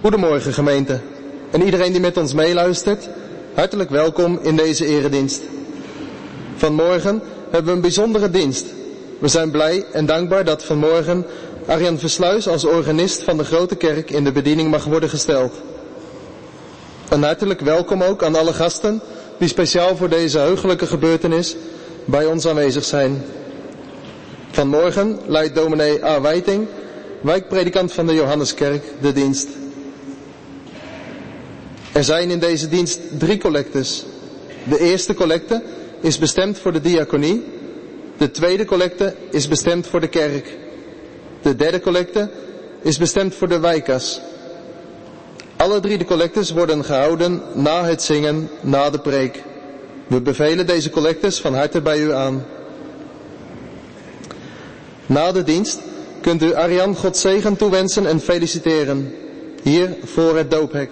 Goedemorgen gemeente en iedereen die met ons meeluistert, hartelijk welkom in deze eredienst. Vanmorgen hebben we een bijzondere dienst. We zijn blij en dankbaar dat vanmorgen Arjan Versluis als organist van de Grote Kerk in de bediening mag worden gesteld. Een hartelijk welkom ook aan alle gasten die speciaal voor deze heugelijke gebeurtenis bij ons aanwezig zijn. Vanmorgen leidt dominee A. Wijting, wijkpredikant van de Johanneskerk, de dienst. Er zijn in deze dienst 3 collectes. De eerste collecte is bestemd voor de diaconie. De tweede collecte is bestemd voor de kerk. De derde collecte is bestemd voor de wijkas. Alle 3 de collectes worden gehouden na het zingen, na de preek. We bevelen deze collectes van harte bij u aan. Na de dienst kunt u Arjan God zegen toewensen en feliciteren. Hier voor het doophek.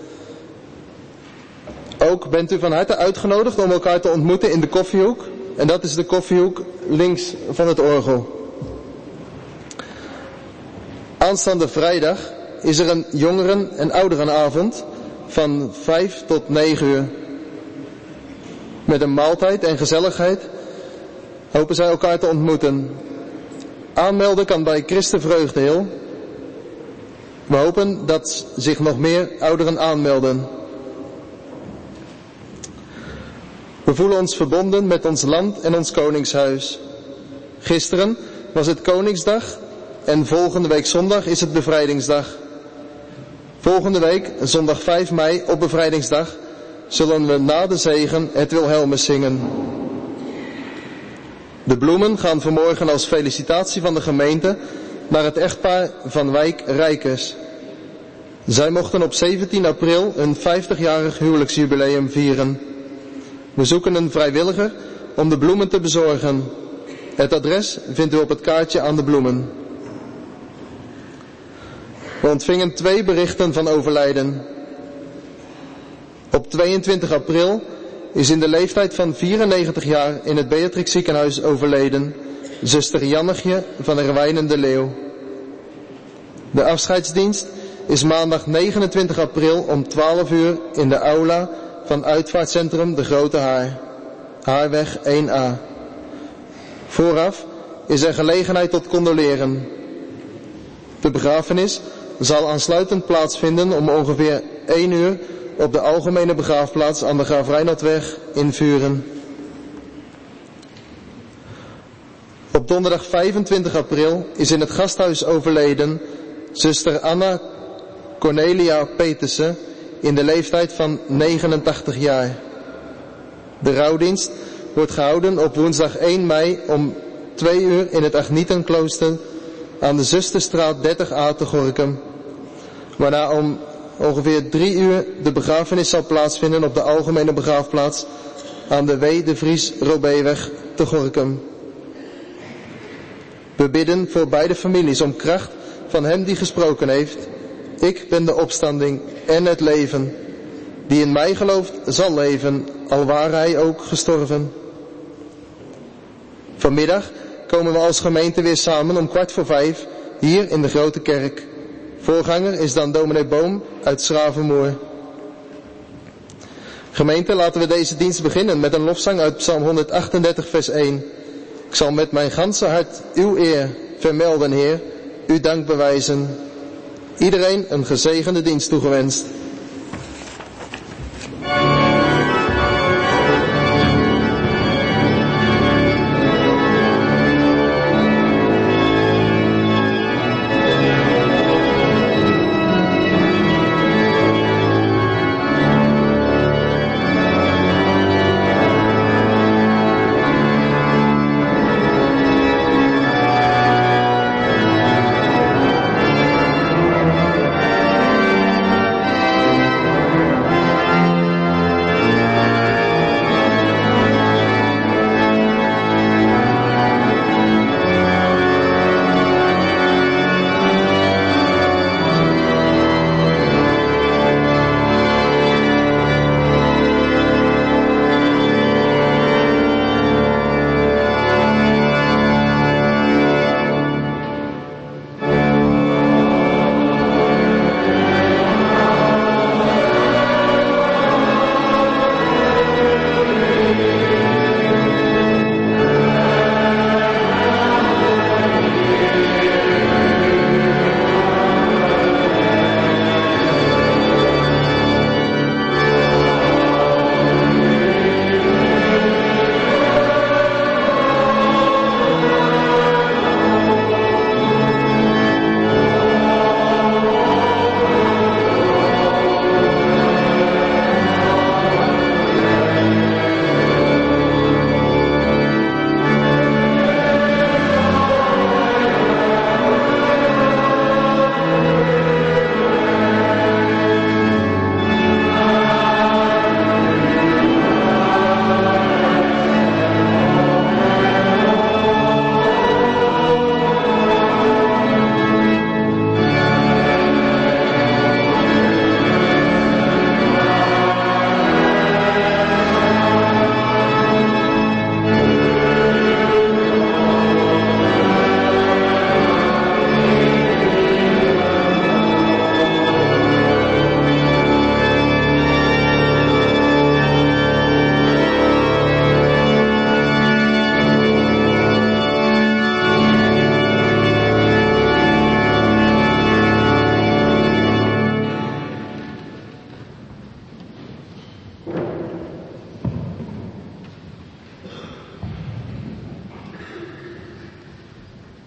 Ook bent u van harte uitgenodigd om elkaar te ontmoeten in de koffiehoek. En dat is de koffiehoek links van het orgel. Aanstaande vrijdag is er een jongeren- en ouderenavond van 5 tot 9 uur. Met een maaltijd en gezelligheid hopen zij elkaar te ontmoeten. Aanmelden kan bij Christen Vreugdeheel. We hopen dat zich nog meer ouderen aanmelden. We voelen ons verbonden met ons land en ons koningshuis. Gisteren was het Koningsdag en volgende week zondag is het Bevrijdingsdag. Volgende week, zondag 5 mei op Bevrijdingsdag, zullen we na de zegen het Wilhelmus zingen. De bloemen gaan vanmorgen als felicitatie van de gemeente naar het echtpaar van Wijk Rijkers. Zij mochten op 17 april hun 50-jarig huwelijksjubileum vieren. We zoeken een vrijwilliger om de bloemen te bezorgen. Het adres vindt u op het kaartje aan de bloemen. We ontvingen 2 berichten van overlijden. Op 22 april is in de leeftijd van 94 jaar in het Beatrix ziekenhuis overleden zuster Jannetje van Herwijnen de Leeuw. De afscheidsdienst is maandag 29 april om 12 uur in de aula van uitvaartcentrum De Grote Haar, Haarweg 1A. Vooraf is er gelegenheid tot condoleren. De begrafenis zal aansluitend plaatsvinden om ongeveer 1 uur op de algemene begraafplaats aan de Graaf Reinaldweg in Vuren. Op donderdag 25 april is in het gasthuis overleden zuster Anna Cornelia Petersen in de leeftijd van 89 jaar. De rouwdienst wordt gehouden op woensdag 1 mei om 2 uur in het Agnietenklooster aan de Zusterstraat 30A te Gorinchem. Waarna om ongeveer 3 uur de begrafenis zal plaatsvinden op de algemene begraafplaats aan de W. de Vries Robeweg te Gorinchem. We bidden voor beide families om kracht van hem die gesproken heeft. Ik ben de opstanding en het leven. Die in mij gelooft zal leven, al ware hij ook gestorven. Vanmiddag komen we als gemeente weer samen om 4:15 hier in de Grote Kerk. Voorganger is dan dominee Boom uit Schravenmoer. Gemeente, laten we deze dienst beginnen met een lofzang uit Psalm 138 vers 1. Ik zal met mijn ganse hart uw eer vermelden, Heer, uw dank bewijzen. Iedereen een gezegende dienst toegewenst.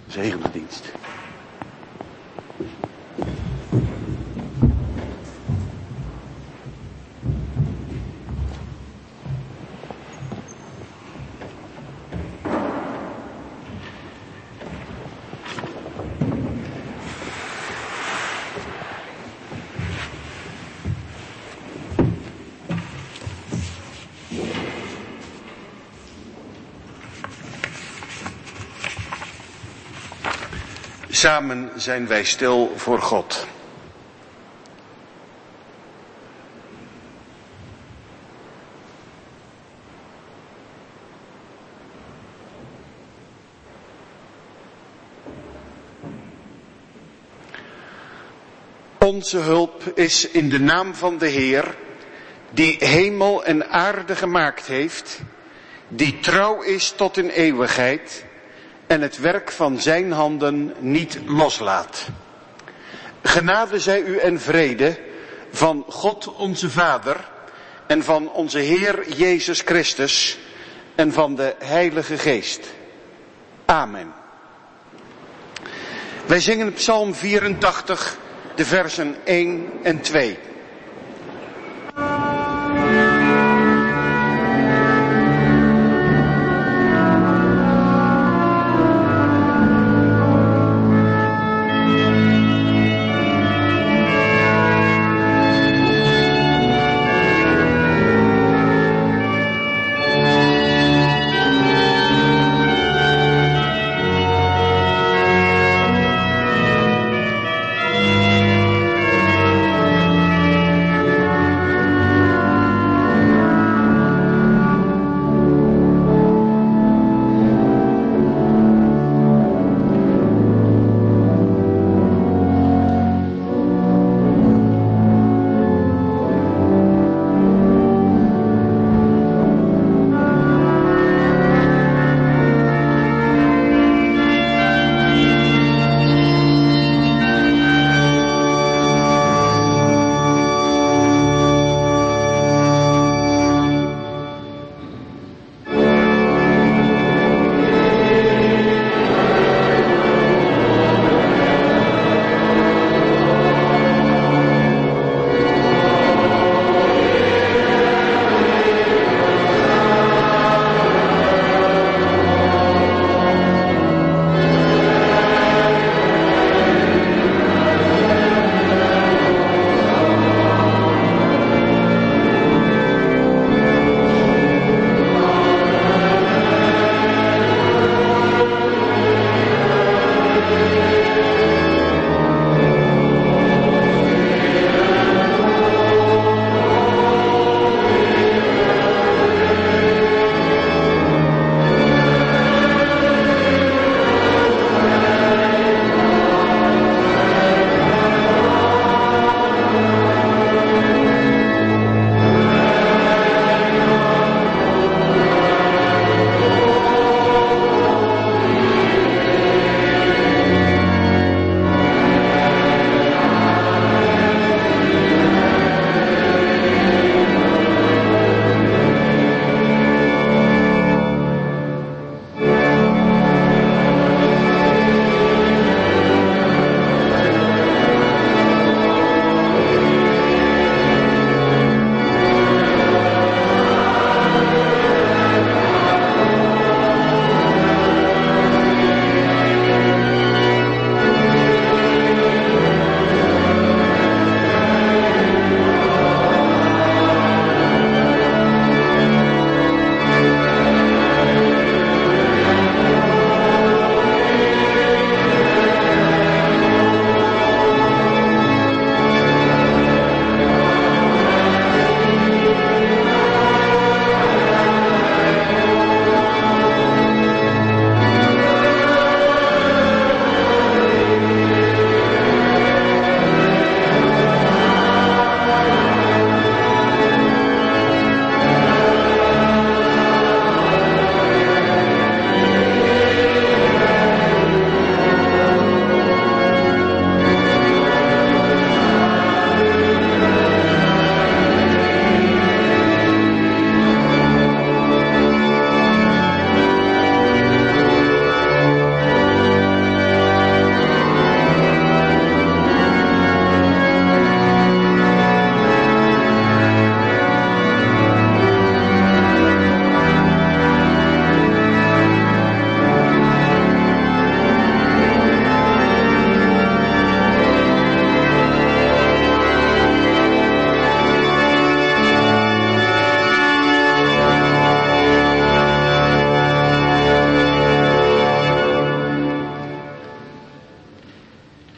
Zegen de dienst. Samen zijn wij stil voor God. Onze hulp is in de naam van de Heer, die hemel en aarde gemaakt heeft, die trouw is tot in eeuwigheid en het werk van zijn handen niet loslaat. Genade zij u en vrede van God onze Vader en van onze Heer Jezus Christus en van de Heilige Geest. Amen. Wij zingen Psalm 84, de versen 1 en 2.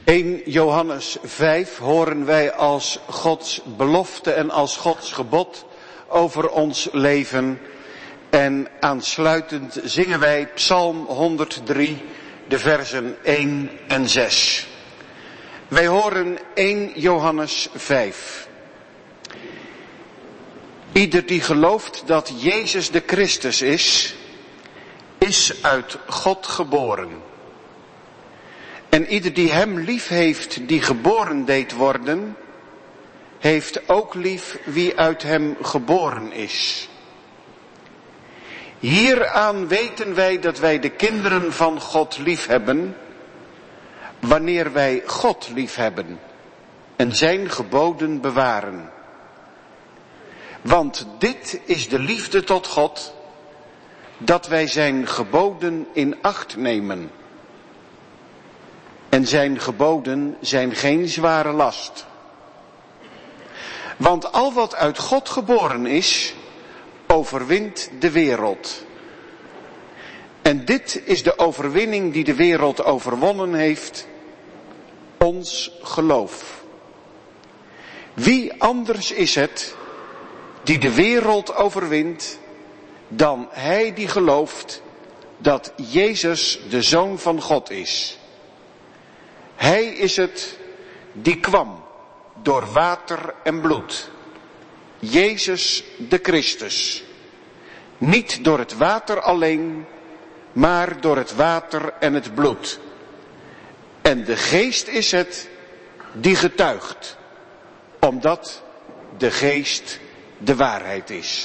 1 Johannes 5 horen wij als Gods belofte en als Gods gebod over ons leven. En aansluitend zingen wij Psalm 103, de versen 1 en 6. Wij horen 1 Johannes 5. Ieder die gelooft dat Jezus de Christus is uit God geboren. En ieder die hem lief heeft, die geboren deed worden, heeft ook lief wie uit hem geboren is. Hieraan weten wij dat wij de kinderen van God lief hebben, wanneer wij God lief hebben en zijn geboden bewaren. Want dit is de liefde tot God, dat wij zijn geboden in acht nemen. En zijn geboden zijn geen zware last. Want al wat uit God geboren is, overwint de wereld. En dit is de overwinning die de wereld overwonnen heeft, ons geloof. Wie anders is het die de wereld overwint dan hij die gelooft dat Jezus de Zoon van God is. Hij is het die kwam door water en bloed. Jezus de Christus. Niet door het water alleen, maar door het water en het bloed. En de Geest is het die getuigt, omdat de Geest de waarheid is.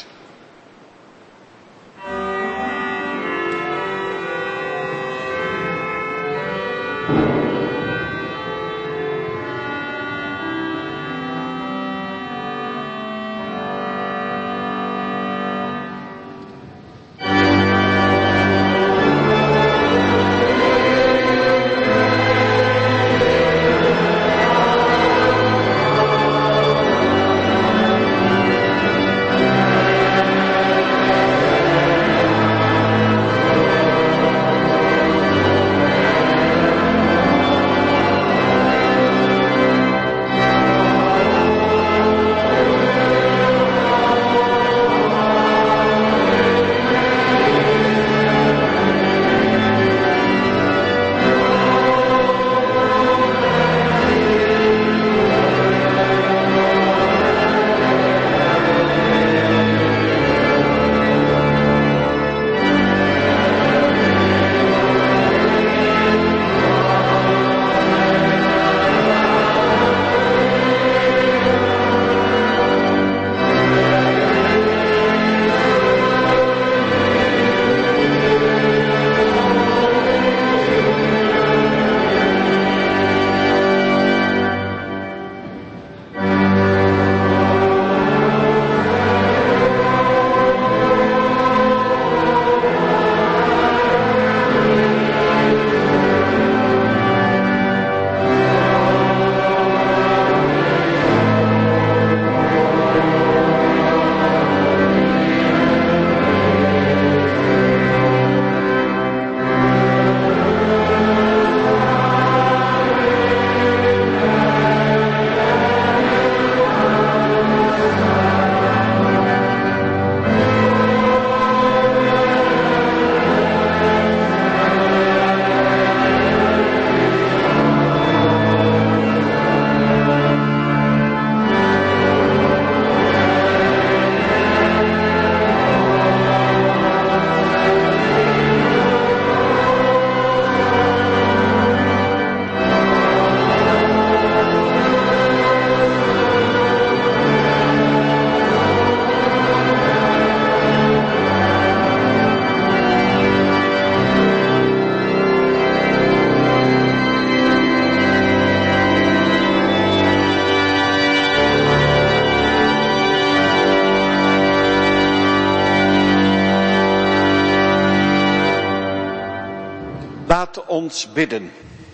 Laat ons bidden.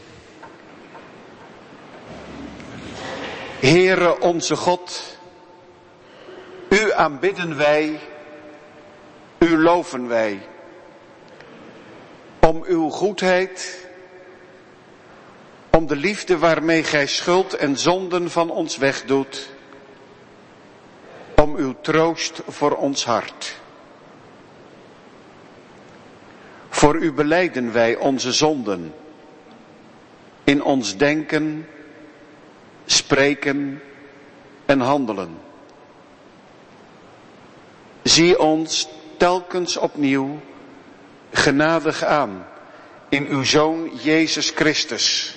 Heere onze God, u aanbidden wij, u loven wij. Om uw goedheid, Om de liefde waarmee gij schuld en zonden van ons wegdoet. Om uw troost voor ons hart. Voor u belijden wij onze zonden. In ons denken, spreken en handelen. Zie ons telkens opnieuw genadig aan in uw Zoon Jezus Christus.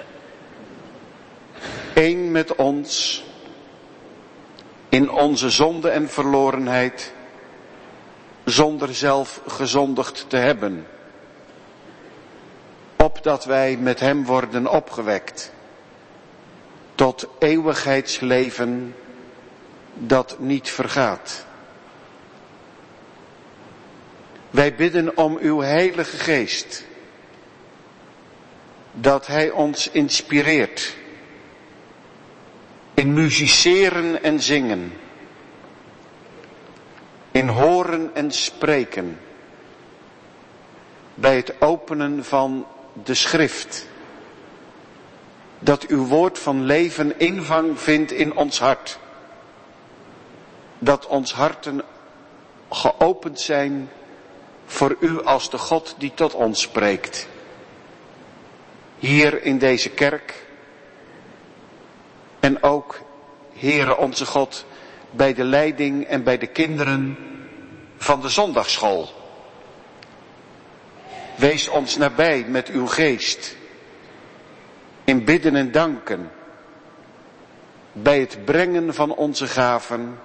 Eén met ons in onze zonde en verlorenheid, zonder zelf gezondigd te hebben. Opdat wij met hem worden opgewekt tot eeuwigheidsleven dat niet vergaat. Wij bidden om uw Heilige Geest, dat hij ons inspireert in musiceren en zingen, in horen en spreken, bij het openen van de schrift, dat uw woord van leven ingang vindt in ons hart, dat ons harten geopend zijn voor u als de God die tot ons spreekt. Hier in deze kerk en ook, Heere onze God, bij de leiding en bij de kinderen van de zondagsschool. Wees ons nabij met uw geest, in bidden en danken, bij het brengen van onze gaven,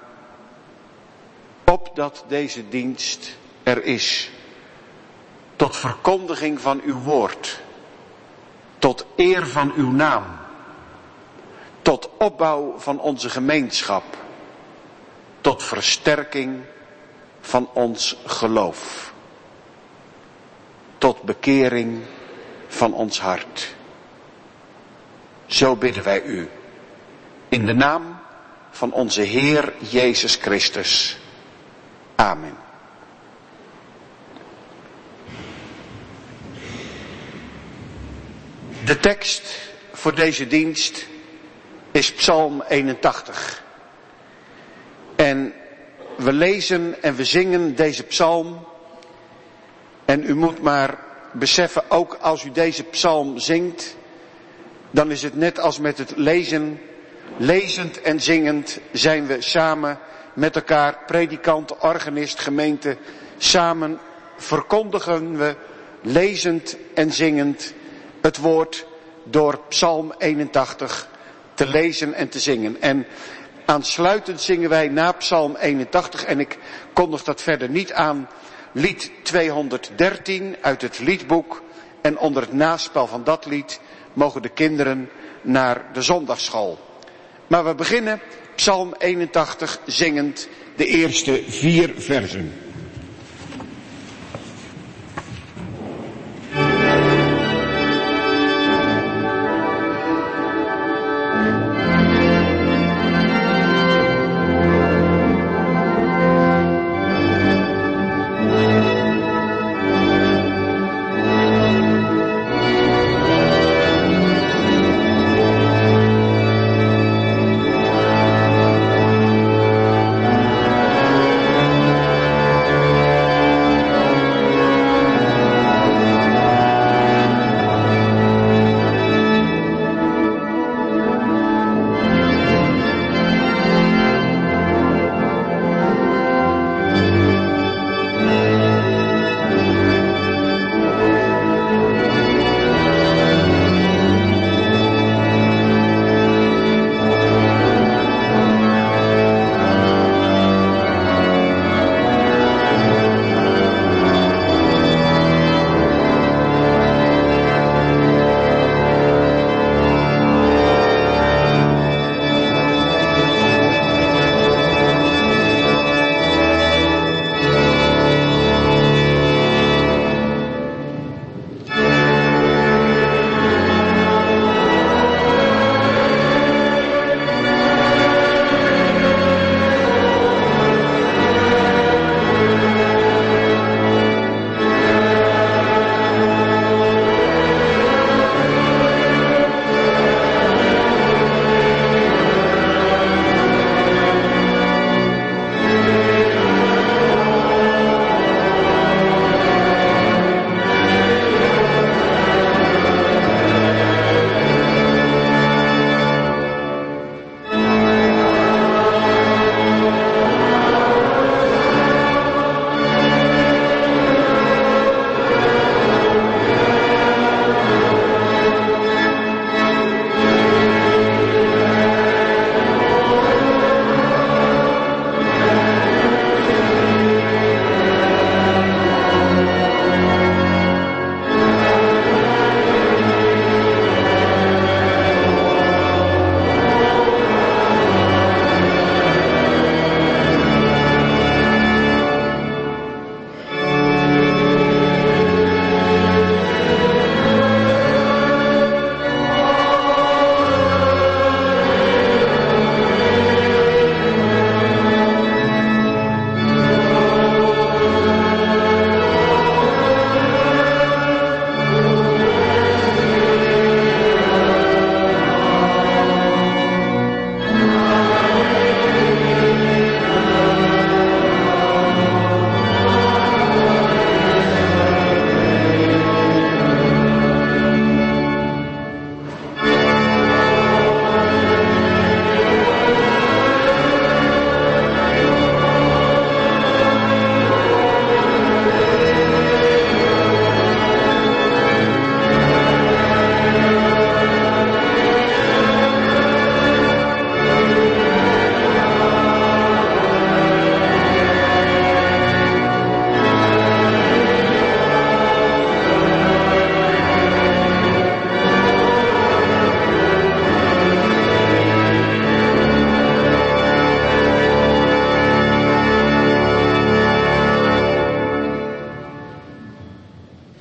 opdat deze dienst er is, tot verkondiging van uw woord, tot eer van uw naam, tot opbouw van onze gemeenschap, tot versterking van ons geloof, tot bekering van ons hart. Zo bidden wij u, in de naam van onze Heer Jezus Christus. Amen. De tekst voor deze dienst is Psalm 81. En we lezen en we zingen deze psalm. En u moet maar beseffen, ook als u deze psalm zingt, dan is het net als met het lezen. Lezend en zingend zijn we samen met elkaar, predikant, organist, gemeente. Samen verkondigen we, lezend en zingend, het woord door Psalm 81 te lezen en te zingen. En aansluitend zingen wij na Psalm 81, en ik kondig dat verder niet aan, lied 213 uit het liedboek. En onder het naspel van dat lied mogen de kinderen naar de zondagsschool. Maar we beginnen Psalm 81 zingend de eerste 4 versen.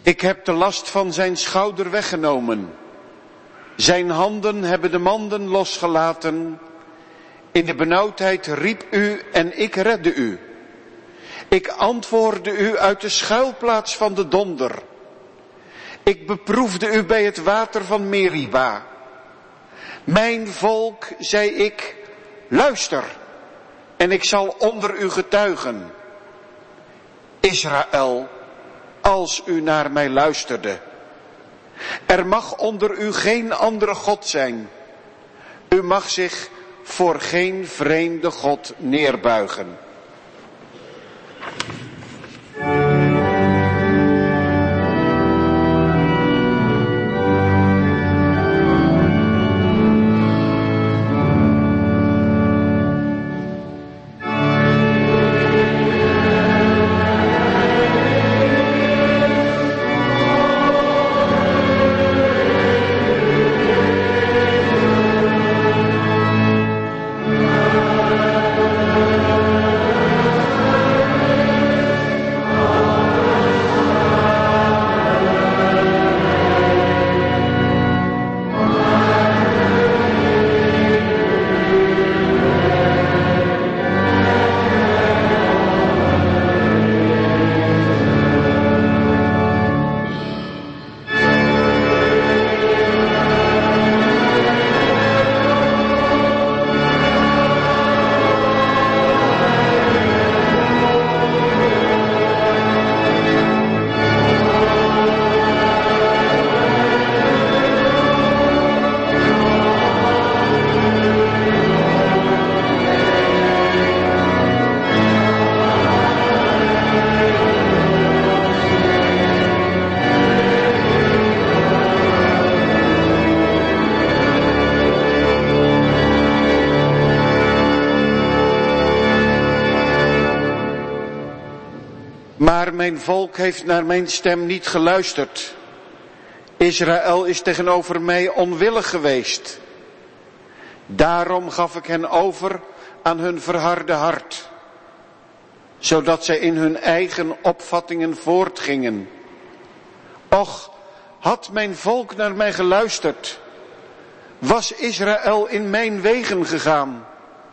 Ik heb de last van zijn schouder weggenomen. Zijn handen hebben de manden losgelaten. In de benauwdheid riep u en ik redde u. Ik antwoordde u uit de schuilplaats van de donder. Ik beproefde u bij het water van Meriba. Mijn volk, zei ik, luister, en ik zal onder u getuigen. Israël, als u naar mij luisterde. Er mag onder u geen andere God zijn. U mag zich voor geen vreemde God neerbuigen. Maar mijn volk heeft naar mijn stem niet geluisterd. Israël is tegenover mij onwillig geweest. Daarom gaf ik hen over aan hun verharde hart, zodat zij in hun eigen opvattingen voortgingen. Och, had mijn volk naar mij geluisterd, was Israël in mijn wegen gegaan.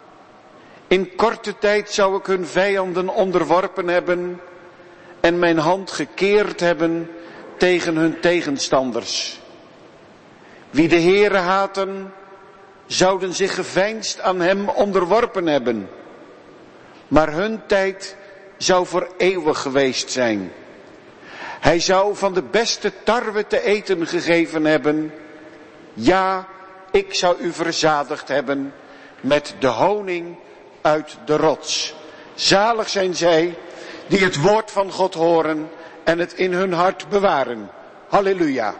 In korte tijd zou ik hun vijanden onderworpen hebben en mijn hand gekeerd hebben tegen hun tegenstanders. Wie de Heere haten, zouden zich geveinsd aan hem onderworpen hebben. Maar hun tijd zou voor eeuwig geweest zijn. Hij zou van de beste tarwe te eten gegeven hebben. Ja, ik zou u verzadigd hebben met de honing uit de rots. Zalig zijn zij die het woord van God horen en het in hun hart bewaren. Halleluja.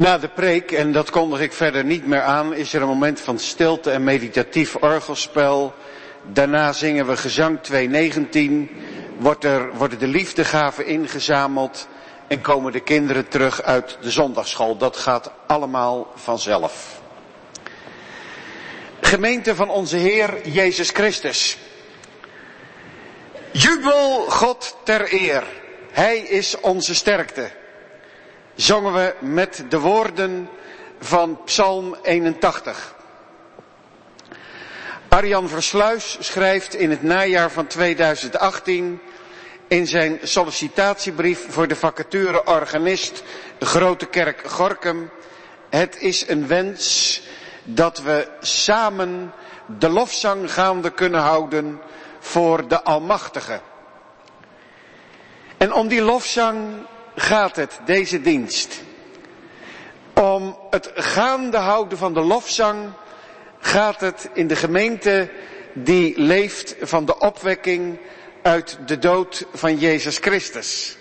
Na de preek, en dat kondig ik verder niet meer aan, is er een moment van stilte en meditatief orgelspel. Daarna zingen we gezang 219, worden de liefdegaven ingezameld en komen de kinderen terug uit de zondagsschool. Dat gaat allemaal vanzelf. Gemeente van onze Heer Jezus Christus. Jubel God ter eer, Hij is onze sterkte. Zongen we met de woorden van Psalm 81. Arjan Versluis schrijft in het najaar van 2018 in zijn sollicitatiebrief voor de vacature organist Grote Kerk Gorinchem: het is een wens dat we samen de lofzang gaande kunnen houden voor de Almachtige. En om die lofzang gaat het, deze dienst. Om het gaande houden van de lofzang gaat het in de gemeente die leeft van de opwekking uit de dood van Jezus Christus.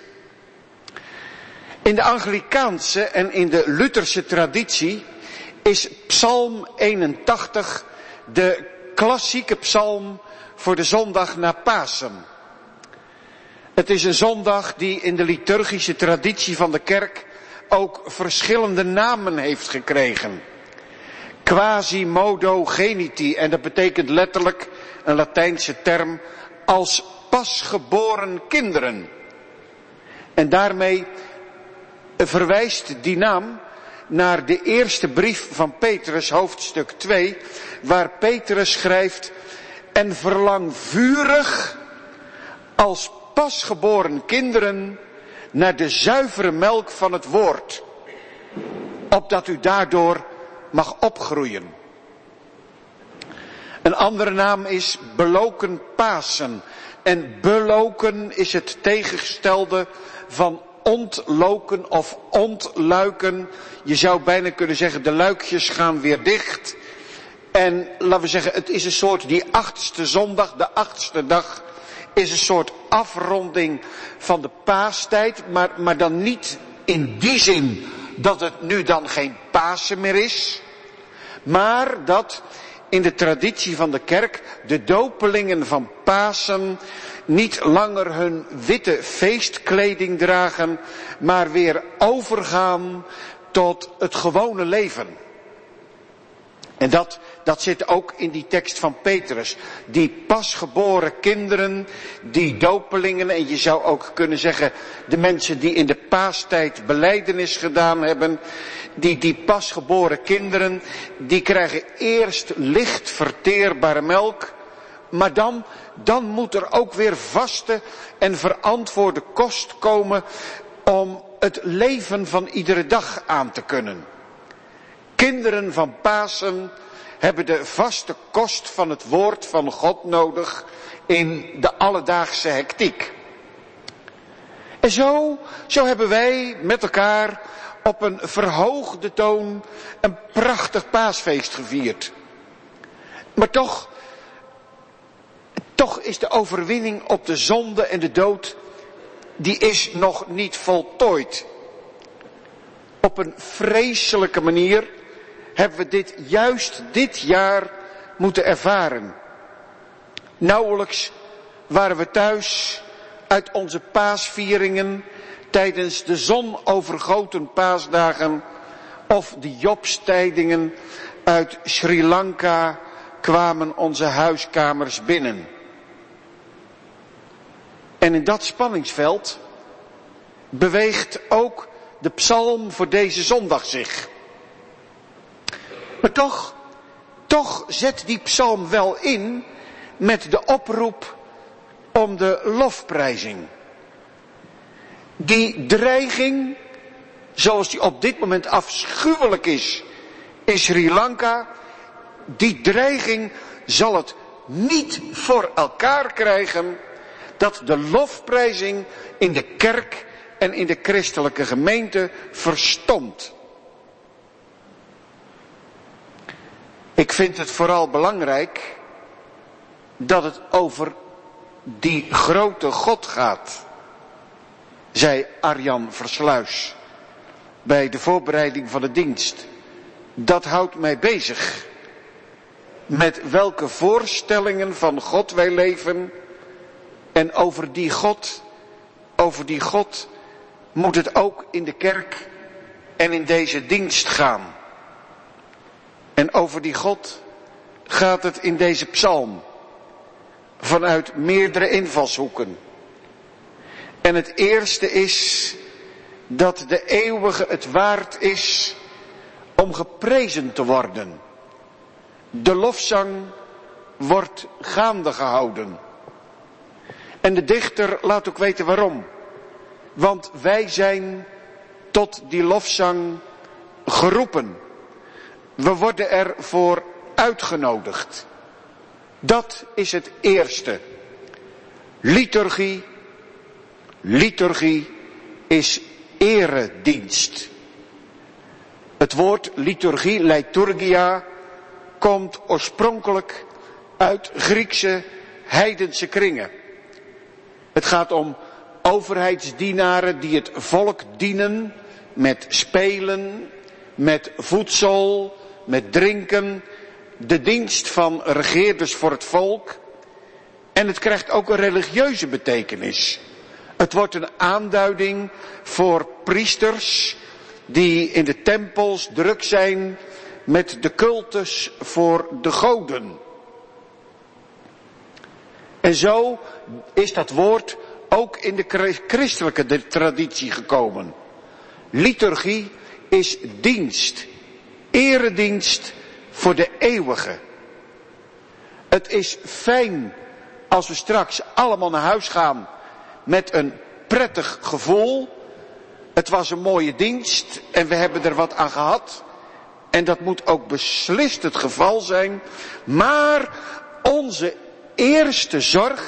In de Anglikaanse en in de Lutherse traditie is Psalm 81 de klassieke psalm voor de zondag na Pasen. Het is een zondag die in de liturgische traditie van de kerk ook verschillende namen heeft gekregen. Quasimodo geniti, en dat betekent letterlijk een Latijnse term als pasgeboren kinderen. En daarmee verwijst die naam naar de eerste brief van Petrus, hoofdstuk 2, waar Petrus schrijft: en verlang vurig als pasgeboren kinderen naar de zuivere melk van het woord, opdat u daardoor mag opgroeien. Een andere naam is beloken Pasen. En beloken is het tegengestelde van ontloken of ontluiken. Je zou bijna kunnen zeggen, de luikjes gaan weer dicht. En laten we zeggen, het is een soort, die 8e zondag, de 8e dag, is een soort afronding van de paastijd. Maar dan niet in die zin dat het nu dan geen Pasen meer is. Maar dat in de traditie van de kerk de dopelingen van Pasen niet langer hun witte feestkleding dragen, maar weer overgaan tot het gewone leven. En dat zit ook in die tekst van Petrus. Die pasgeboren kinderen, die dopelingen, en je zou ook kunnen zeggen de mensen die in de paastijd belijdenis gedaan hebben, die pasgeboren kinderen, die krijgen eerst licht verteerbare melk, maar dan moet er ook weer vaste en verantwoorde kost komen om het leven van iedere dag aan te kunnen. Kinderen van Pasen hebben de vaste kost van het woord van God nodig in de alledaagse hectiek. En zo hebben wij met elkaar op een verhoogde toon een prachtig paasfeest gevierd. Maar toch is de overwinning op de zonde en de dood, die is nog niet voltooid. Op een vreselijke manier hebben we juist dit jaar moeten ervaren. Nauwelijks waren we thuis uit onze paasvieringen tijdens de zonovergoten paasdagen of de Jobstijdingen uit Sri Lanka kwamen onze huiskamers binnen. En in dat spanningsveld beweegt ook de psalm voor deze zondag zich. Maar toch zet die psalm wel in met de oproep om de lofprijzing. Die dreiging, zoals die op dit moment afschuwelijk is in Sri Lanka, die dreiging zal het niet voor elkaar krijgen dat de lofprijzing in de kerk en in de christelijke gemeente verstomt. Ik vind het vooral belangrijk dat het over die grote God gaat, zei Arjan Versluis. bij de voorbereiding van de dienst. Dat houdt mij bezig. Met welke voorstellingen van God wij leven. En over die God moet het ook in de kerk en in deze dienst gaan. En over die God gaat het in deze psalm. Vanuit meerdere invalshoeken. En het eerste is dat de eeuwige het waard is om geprezen te worden. De lofzang wordt gaande gehouden. En de dichter laat ook weten waarom. Want wij zijn tot die lofzang geroepen. We worden ervoor uitgenodigd. Dat is het eerste. Liturgie is eredienst. Het woord liturgie, liturgia, komt oorspronkelijk uit Griekse heidense kringen. Het gaat om overheidsdienaren die het volk dienen met spelen, met voedsel, met drinken. De dienst van regeerders voor het volk. En het krijgt ook een religieuze betekenis. Het wordt een aanduiding voor priesters die in de tempels druk zijn met de cultus voor de goden. En zo is dat woord ook in de christelijke traditie gekomen. Liturgie is dienst, eredienst voor de eeuwige. Het is fijn als we straks allemaal naar huis gaan met een prettig gevoel. Het was een mooie dienst en we hebben er wat aan gehad. En dat moet ook beslist het geval zijn. Maar onze eerste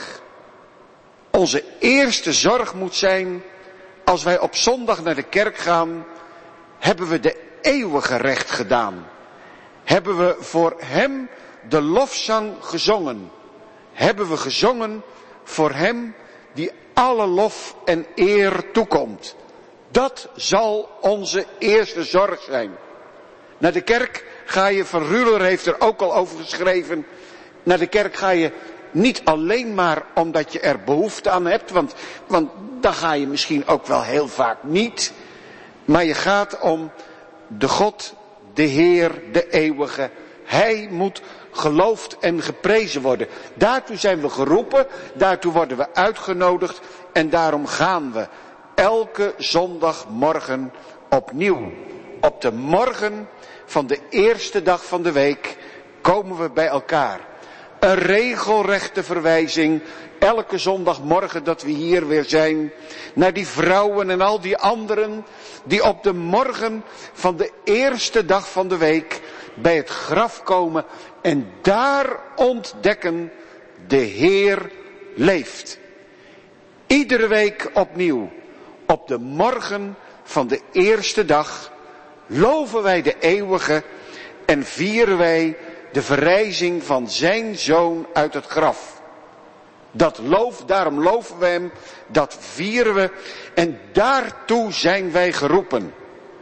zorg moet zijn, als wij op zondag naar de kerk gaan, hebben we de eeuwige recht gedaan. Hebben we voor hem de lofzang gezongen. Hebben we gezongen voor hem die alle lof en eer toekomt. Dat zal onze eerste zorg zijn. Naar de kerk ga je, Van Ruler heeft er ook al over geschreven. Naar de kerk ga je niet alleen maar omdat je er behoefte aan hebt. Want dan ga je misschien ook wel heel vaak niet. Maar je gaat om de God, de Heer, de eeuwige. Hij moet geloofd en geprezen worden. Daartoe zijn we geroepen. Daartoe worden we uitgenodigd. En daarom gaan we elke zondagmorgen opnieuw. Op de morgen van de eerste dag van de week komen we bij elkaar. Een regelrechte verwijzing, elke zondagmorgen dat we hier weer zijn, naar die vrouwen en al die anderen die op de morgen van de eerste dag van de week bij het graf komen en daar ontdekken, de Heer leeft. Iedere week opnieuw, op de morgen van de eerste dag, loven wij de eeuwige en vieren wij de verrijzing van zijn zoon uit het graf. Daarom loven we hem, dat vieren we en daartoe zijn wij geroepen.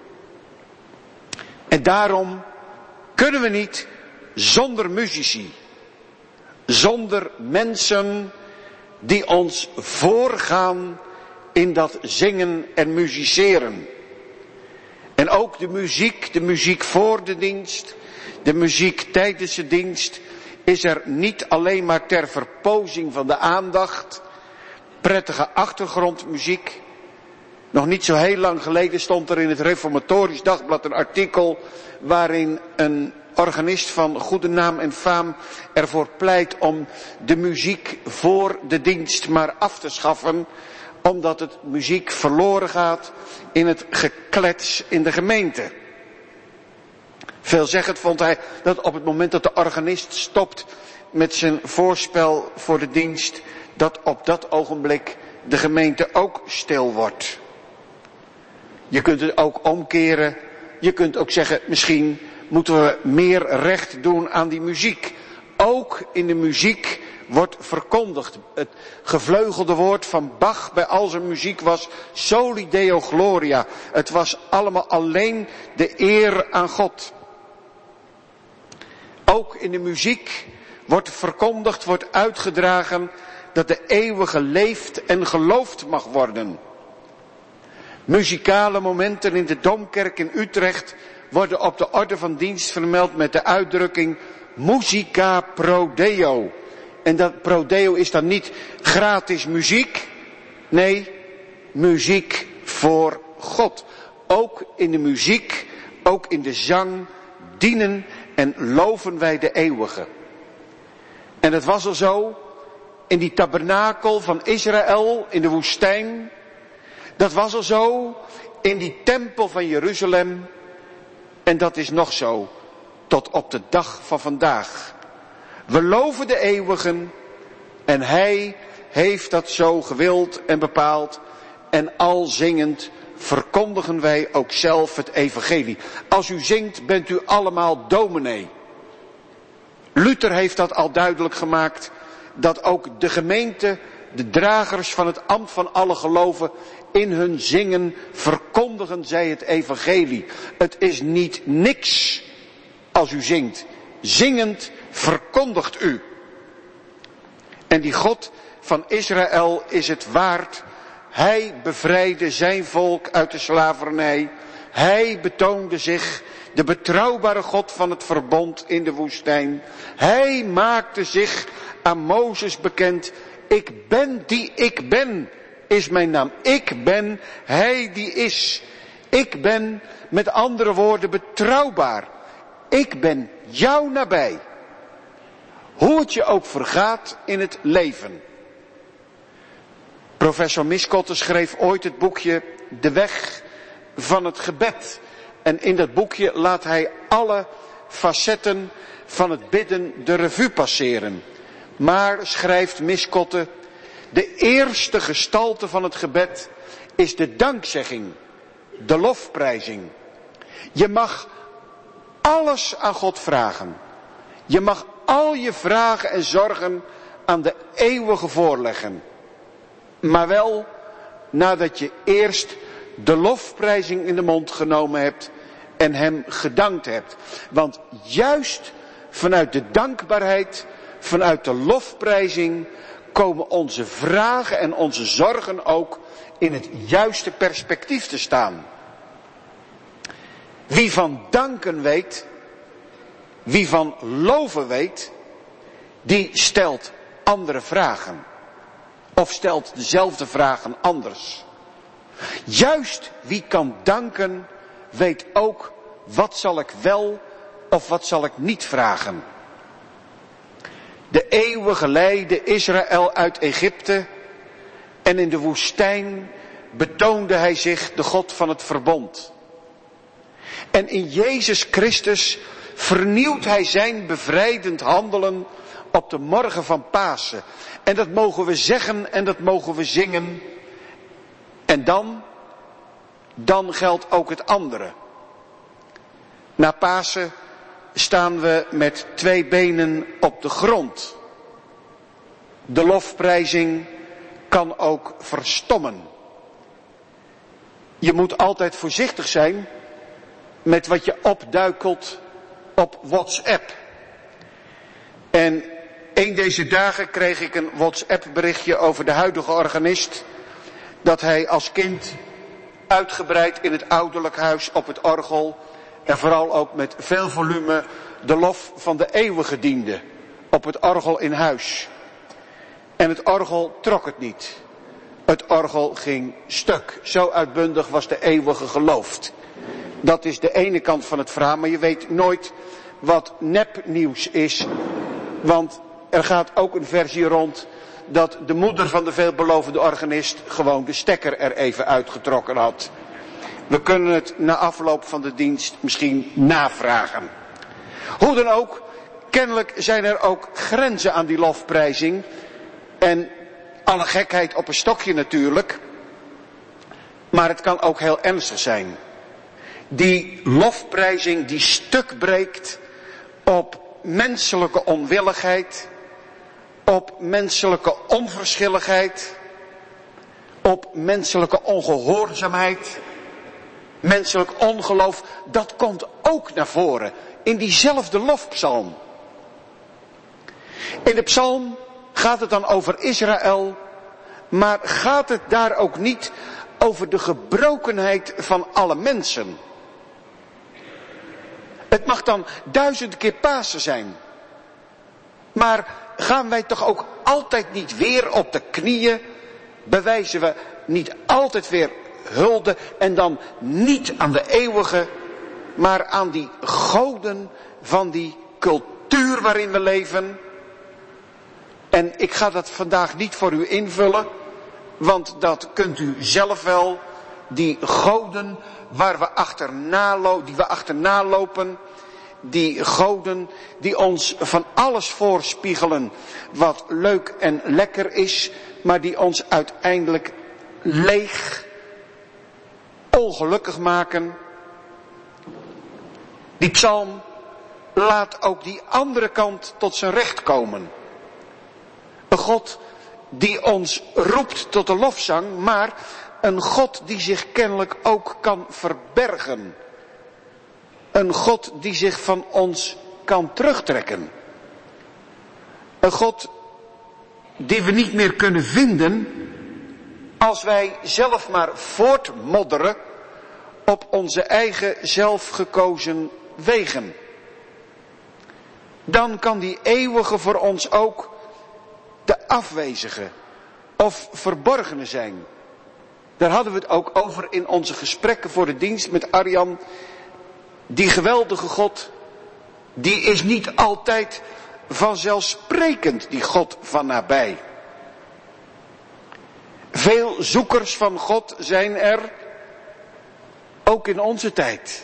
En daarom kunnen we niet zonder muzici, zonder mensen die ons voorgaan in dat zingen en musiceren. En ook de muziek voor de dienst, de muziek tijdens de dienst, is er niet alleen maar ter verpozing van de aandacht, prettige achtergrondmuziek. Nog niet zo heel lang geleden stond er in het Reformatorisch Dagblad een artikel waarin een organist van goede naam en faam ervoor pleit om de muziek voor de dienst maar af te schaffen, omdat het muziek verloren gaat in het geklets in de gemeente. Veelzeggend vond hij dat op het moment dat de organist stopt met zijn voorspel voor de dienst, dat op dat ogenblik de gemeente ook stil wordt. Je kunt het ook omkeren. Je kunt ook zeggen, misschien moeten we meer recht doen aan die muziek. ook in de muziek wordt verkondigd. Het gevleugelde woord van Bach bij al zijn muziek was Soli Deo Gloria. Het was allemaal alleen de eer aan God. Ook in de muziek wordt verkondigd, wordt uitgedragen dat de eeuwige leeft en geloofd mag worden. Muzikale momenten in de Domkerk in Utrecht worden op de orde van dienst vermeld met de uitdrukking Musica pro Deo. En dat pro Deo is dan niet gratis muziek. Nee, muziek voor God. Ook in de muziek, ook in de zang dienen en loven wij de eeuwige. En het was al zo in die tabernakel van Israël in de woestijn. Dat was al zo in die tempel van Jeruzalem. En dat is nog zo tot op de dag van vandaag. We loven de eeuwigen en hij heeft dat zo gewild en bepaald. En al zingend verkondigen wij ook zelf het evangelie. Als u zingt bent u allemaal dominee. Luther heeft dat al duidelijk gemaakt. Dat ook de gemeente, de dragers van het ambt van alle geloven, in hun zingen verkondigen zij het evangelie. Het is niet niks als u zingt. Zingend verkondigt u. En die God van Israël is het waard. Hij bevrijdde zijn volk uit de slavernij. Hij betoonde zich de betrouwbare God van het verbond in de woestijn. Hij maakte zich aan Mozes bekend. Ik ben die ik ben, is mijn naam. Ik ben hij die is. Ik ben, met andere woorden, betrouwbaar. Ik ben jou nabij. Hoe het je ook vergaat in het leven. Professor Miskotte schreef ooit het boekje De Weg van het Gebed. En in dat boekje laat hij alle facetten van het bidden de revue passeren. Maar, schrijft Miskotte, de eerste gestalte van het gebed is de dankzegging, de lofprijzing. Je mag alles aan God vragen. Je mag al je vragen en zorgen aan de eeuwige voorleggen. Maar wel nadat je eerst de lofprijzing in de mond genomen hebt en hem gedankt hebt. Want juist vanuit de dankbaarheid, vanuit de lofprijzing, komen onze vragen en onze zorgen ook in het juiste perspectief te staan. Wie van danken weet, wie van loven weet, die stelt andere vragen. Of stelt dezelfde vragen anders. Juist wie kan danken, weet ook wat zal ik wel of wat zal ik niet vragen. De eeuwige leidde Israël uit Egypte en in de woestijn betoonde hij zich de God van het verbond. En in Jezus Christus vernieuwt hij zijn bevrijdend handelen op de morgen van Pasen. En dat mogen we zeggen en dat mogen we zingen. En dan geldt ook het andere. Na Pasen staan we met 2 benen op de grond. De lofprijzing kan ook verstommen. Je moet altijd voorzichtig zijn met wat je opduikelt op WhatsApp. En een deze dagen kreeg ik een WhatsApp berichtje over de huidige organist. Dat hij als kind uitgebreid in het ouderlijk huis op het orgel en vooral ook met veel volume de lof van de eeuwige diende. Op het orgel in huis. En het orgel trok het niet. Het orgel ging stuk. Zo uitbundig was de eeuwige geloofd. Dat is de ene kant van het verhaal, maar je weet nooit wat nepnieuws is. Want er gaat ook een versie rond dat de moeder van de veelbelovende organist gewoon de stekker er even uitgetrokken had. We kunnen het na afloop van de dienst misschien navragen. Hoe dan ook, kennelijk zijn er ook grenzen aan die lofprijzing. En alle gekheid op een stokje natuurlijk. Maar het kan ook heel ernstig zijn. Die lofprijzing die stuk breekt op menselijke onwilligheid, op menselijke onverschilligheid, op menselijke ongehoorzaamheid, menselijk ongeloof. Dat komt ook naar voren in diezelfde lofpsalm. In de psalm gaat het dan over Israël, maar gaat het daar ook niet over de gebrokenheid van alle mensen? Het mag dan 1000 keer Pasen zijn. Maar gaan wij toch ook altijd niet weer op de knieën? Bewijzen we niet altijd weer hulde en dan niet aan de eeuwige, maar aan die goden van die cultuur waarin we leven? En ik ga dat vandaag niet voor u invullen, want dat kunt u zelf wel. Die goden waar we achterna lopen, die goden die ons van alles voorspiegelen wat leuk en lekker is, maar die ons uiteindelijk leeg, ongelukkig maken. Die psalm laat ook die andere kant tot zijn recht komen. Een God die ons roept tot de lofzang, maar een God die zich kennelijk ook kan verbergen. Een God die zich van ons kan terugtrekken. Een God die we niet meer kunnen vinden als wij zelf maar voortmodderen op onze eigen zelfgekozen wegen. Dan kan die eeuwige voor ons ook de afwezige of verborgene zijn. Daar hadden we het ook over in onze gesprekken voor de dienst met Arjan. Die geweldige God, die is niet altijd vanzelfsprekend, die God van nabij. Veel zoekers van God zijn er, ook in onze tijd.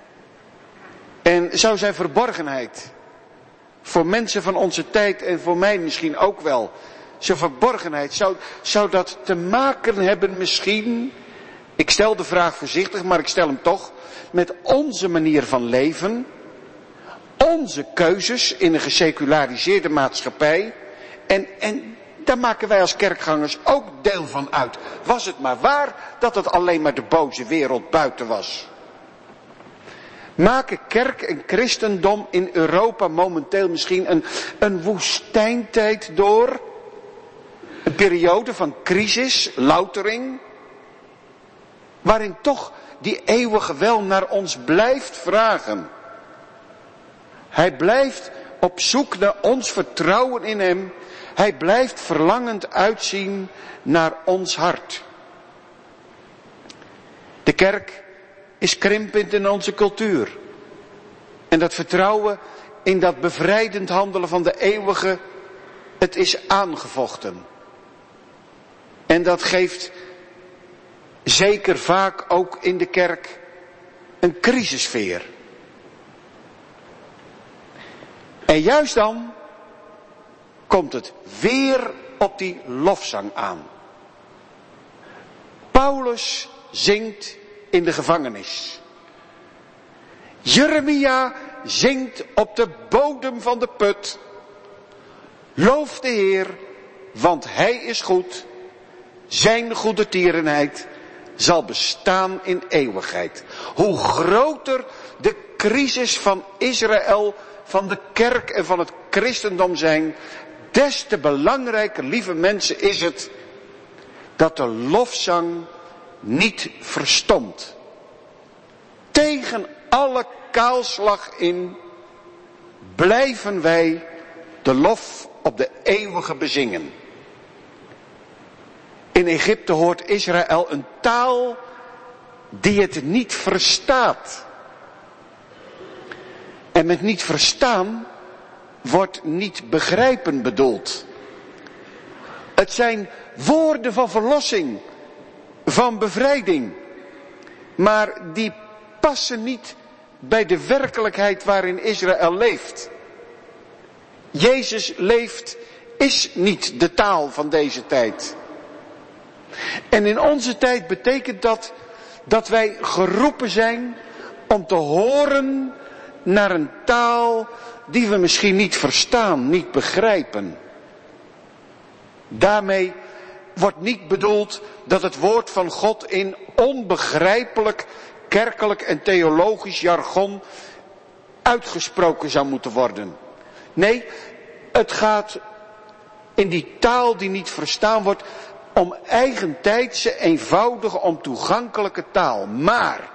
En zou zijn verborgenheid voor mensen van onze tijd en voor mij misschien ook wel, zijn verborgenheid, zou dat te maken hebben misschien, ik stel de vraag voorzichtig, maar ik stel hem toch, met onze manier van leven, onze keuzes in een geseculariseerde maatschappij, en daar maken wij als kerkgangers ook deel van uit. Was het maar waar dat het alleen maar de boze wereld buiten was? Maken kerk en christendom in Europa momenteel misschien een woestijntijd door? Een periode van crisis, loutering, waarin toch die eeuwige wel naar ons blijft vragen. Hij blijft op zoek naar ons vertrouwen in hem. Hij blijft verlangend uitzien naar ons hart. De kerk is krimpend in onze cultuur. En dat vertrouwen in dat bevrijdend handelen van de eeuwige, het is aangevochten. En dat geeft zeker vaak ook in de kerk een crisissfeer. En juist dan komt het weer op die lofzang aan. Paulus zingt in de gevangenis. Jeremia zingt op de bodem van de put. Loof de Heer, want Hij is goed. Zijn goedertierenheid zal bestaan in eeuwigheid. Hoe groter de crisis van Israël, van de kerk en van het christendom zijn, des te belangrijker, lieve mensen, is het dat de lofzang niet verstomt. Tegen alle kaalslag in blijven wij de lof op de eeuwige bezingen. In Egypte hoort Israël een taal die het niet verstaat. En met niet verstaan wordt niet begrijpen bedoeld. Het zijn woorden van verlossing, van bevrijding. Maar die passen niet bij de werkelijkheid waarin Israël leeft. Jezus leeft, is niet de taal van deze tijd. En in onze tijd betekent dat wij geroepen zijn om te horen naar een taal die we misschien niet verstaan, niet begrijpen. Daarmee wordt niet bedoeld dat het woord van God in onbegrijpelijk kerkelijk en theologisch jargon uitgesproken zou moeten worden. Nee, het gaat in die taal die niet verstaan wordt om eigentijdse, eenvoudige, om toegankelijke taal. Maar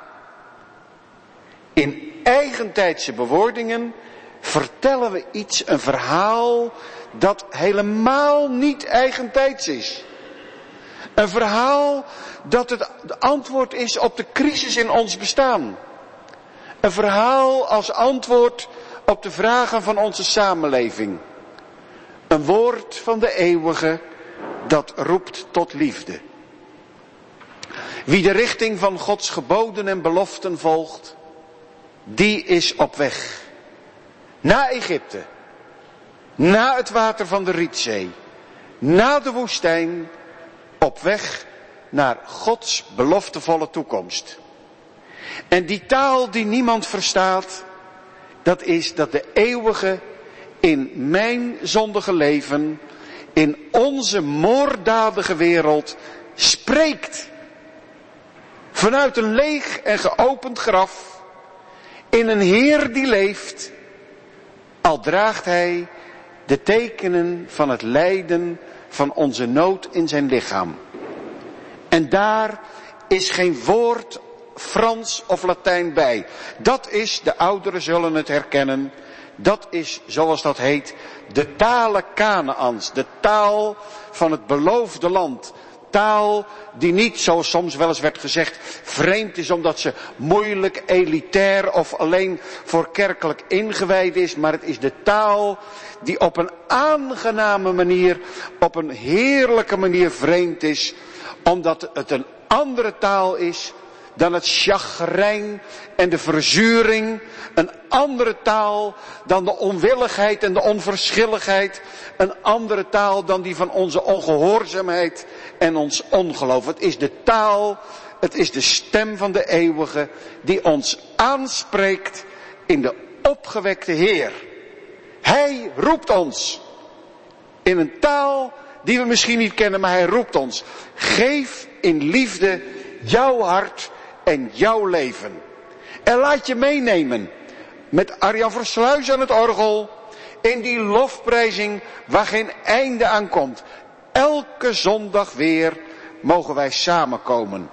in eigentijdse bewoordingen vertellen we iets, een verhaal dat helemaal niet eigentijds is. Een verhaal dat het antwoord is op de crisis in ons bestaan. Een verhaal als antwoord op de vragen van onze samenleving. Een woord van de eeuwige dat roept tot liefde. Wie de richting van Gods geboden en beloften volgt, die is op weg. Na Egypte, na het water van de Rietzee, na de woestijn, op weg naar Gods beloftevolle toekomst. En die taal die niemand verstaat, dat is dat de eeuwige in mijn zondige leven, in onze moorddadige wereld, spreekt. Vanuit een leeg en geopend graf, in een Heer die leeft, al draagt hij de tekenen van het lijden van onze nood in zijn lichaam. En daar is geen woord Frans of Latijn bij. Dat is, de ouderen zullen het herkennen, dat is, zoals dat heet, de tale Kanaans, de taal van het beloofde land. Taal die niet, zoals soms wel eens werd gezegd, vreemd is omdat ze moeilijk, elitair of alleen voor kerkelijk ingewijden is. Maar het is de taal die op een aangename manier, op een heerlijke manier vreemd is. Omdat het een andere taal is dan het chagrijn en de verzuring. Een andere taal dan de onwilligheid en de onverschilligheid. Een andere taal dan die van onze ongehoorzaamheid en ons ongeloof. Het is de taal, het is de stem van de eeuwige die ons aanspreekt in de opgewekte Heer. Hij roept ons in een taal die we misschien niet kennen, maar hij roept ons. Geef in liefde jouw hart en jouw leven. En laat je meenemen met Arjan Versluis aan het orgel in die lofprijzing waar geen einde aan komt. Elke zondag weer mogen wij samenkomen.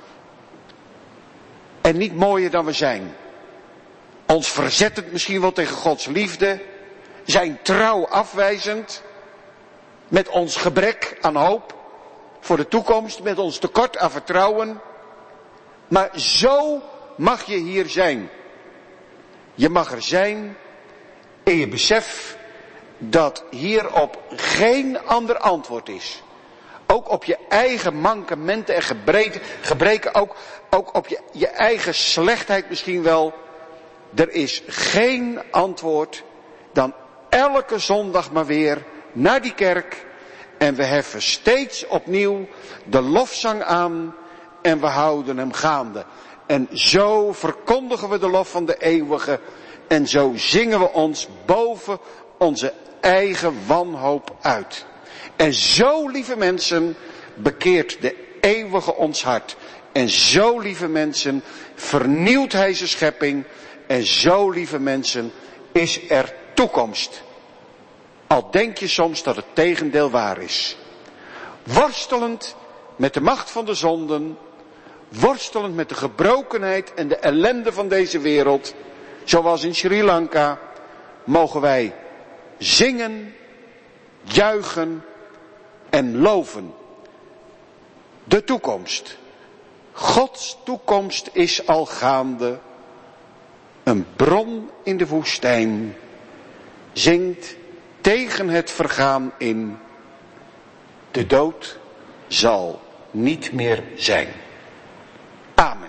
En niet mooier dan we zijn. Ons verzettend misschien wel tegen Gods liefde. Zijn trouw afwijzend. Met ons gebrek aan hoop voor de toekomst. Met ons tekort aan vertrouwen. Maar zo mag je hier zijn. Je mag er zijn in je besef dat hierop geen ander antwoord is. Ook op je eigen mankementen en gebreken, ook op je eigen slechtheid misschien wel. Er is geen antwoord dan elke zondag maar weer naar die kerk. En we heffen steeds opnieuw de lofzang aan en we houden hem gaande. En zo verkondigen we de lof van de eeuwige. En zo zingen we ons boven onze eigen wanhoop uit. En zo, lieve mensen, bekeert de eeuwige ons hart. En zo, lieve mensen, vernieuwt hij zijn schepping. En zo, lieve mensen, is er toekomst. Al denk je soms dat het tegendeel waar is. Worstelend met de macht van de zonden. Worstelend met de gebrokenheid en de ellende van deze wereld. Zoals in Sri Lanka. Mogen wij zingen, juichen en loven. De toekomst. Gods toekomst is al gaande. Een bron in de woestijn zingt tegen het vergaan in. De dood zal niet meer zijn. Amen.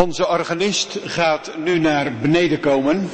Onze organist gaat nu naar beneden komen.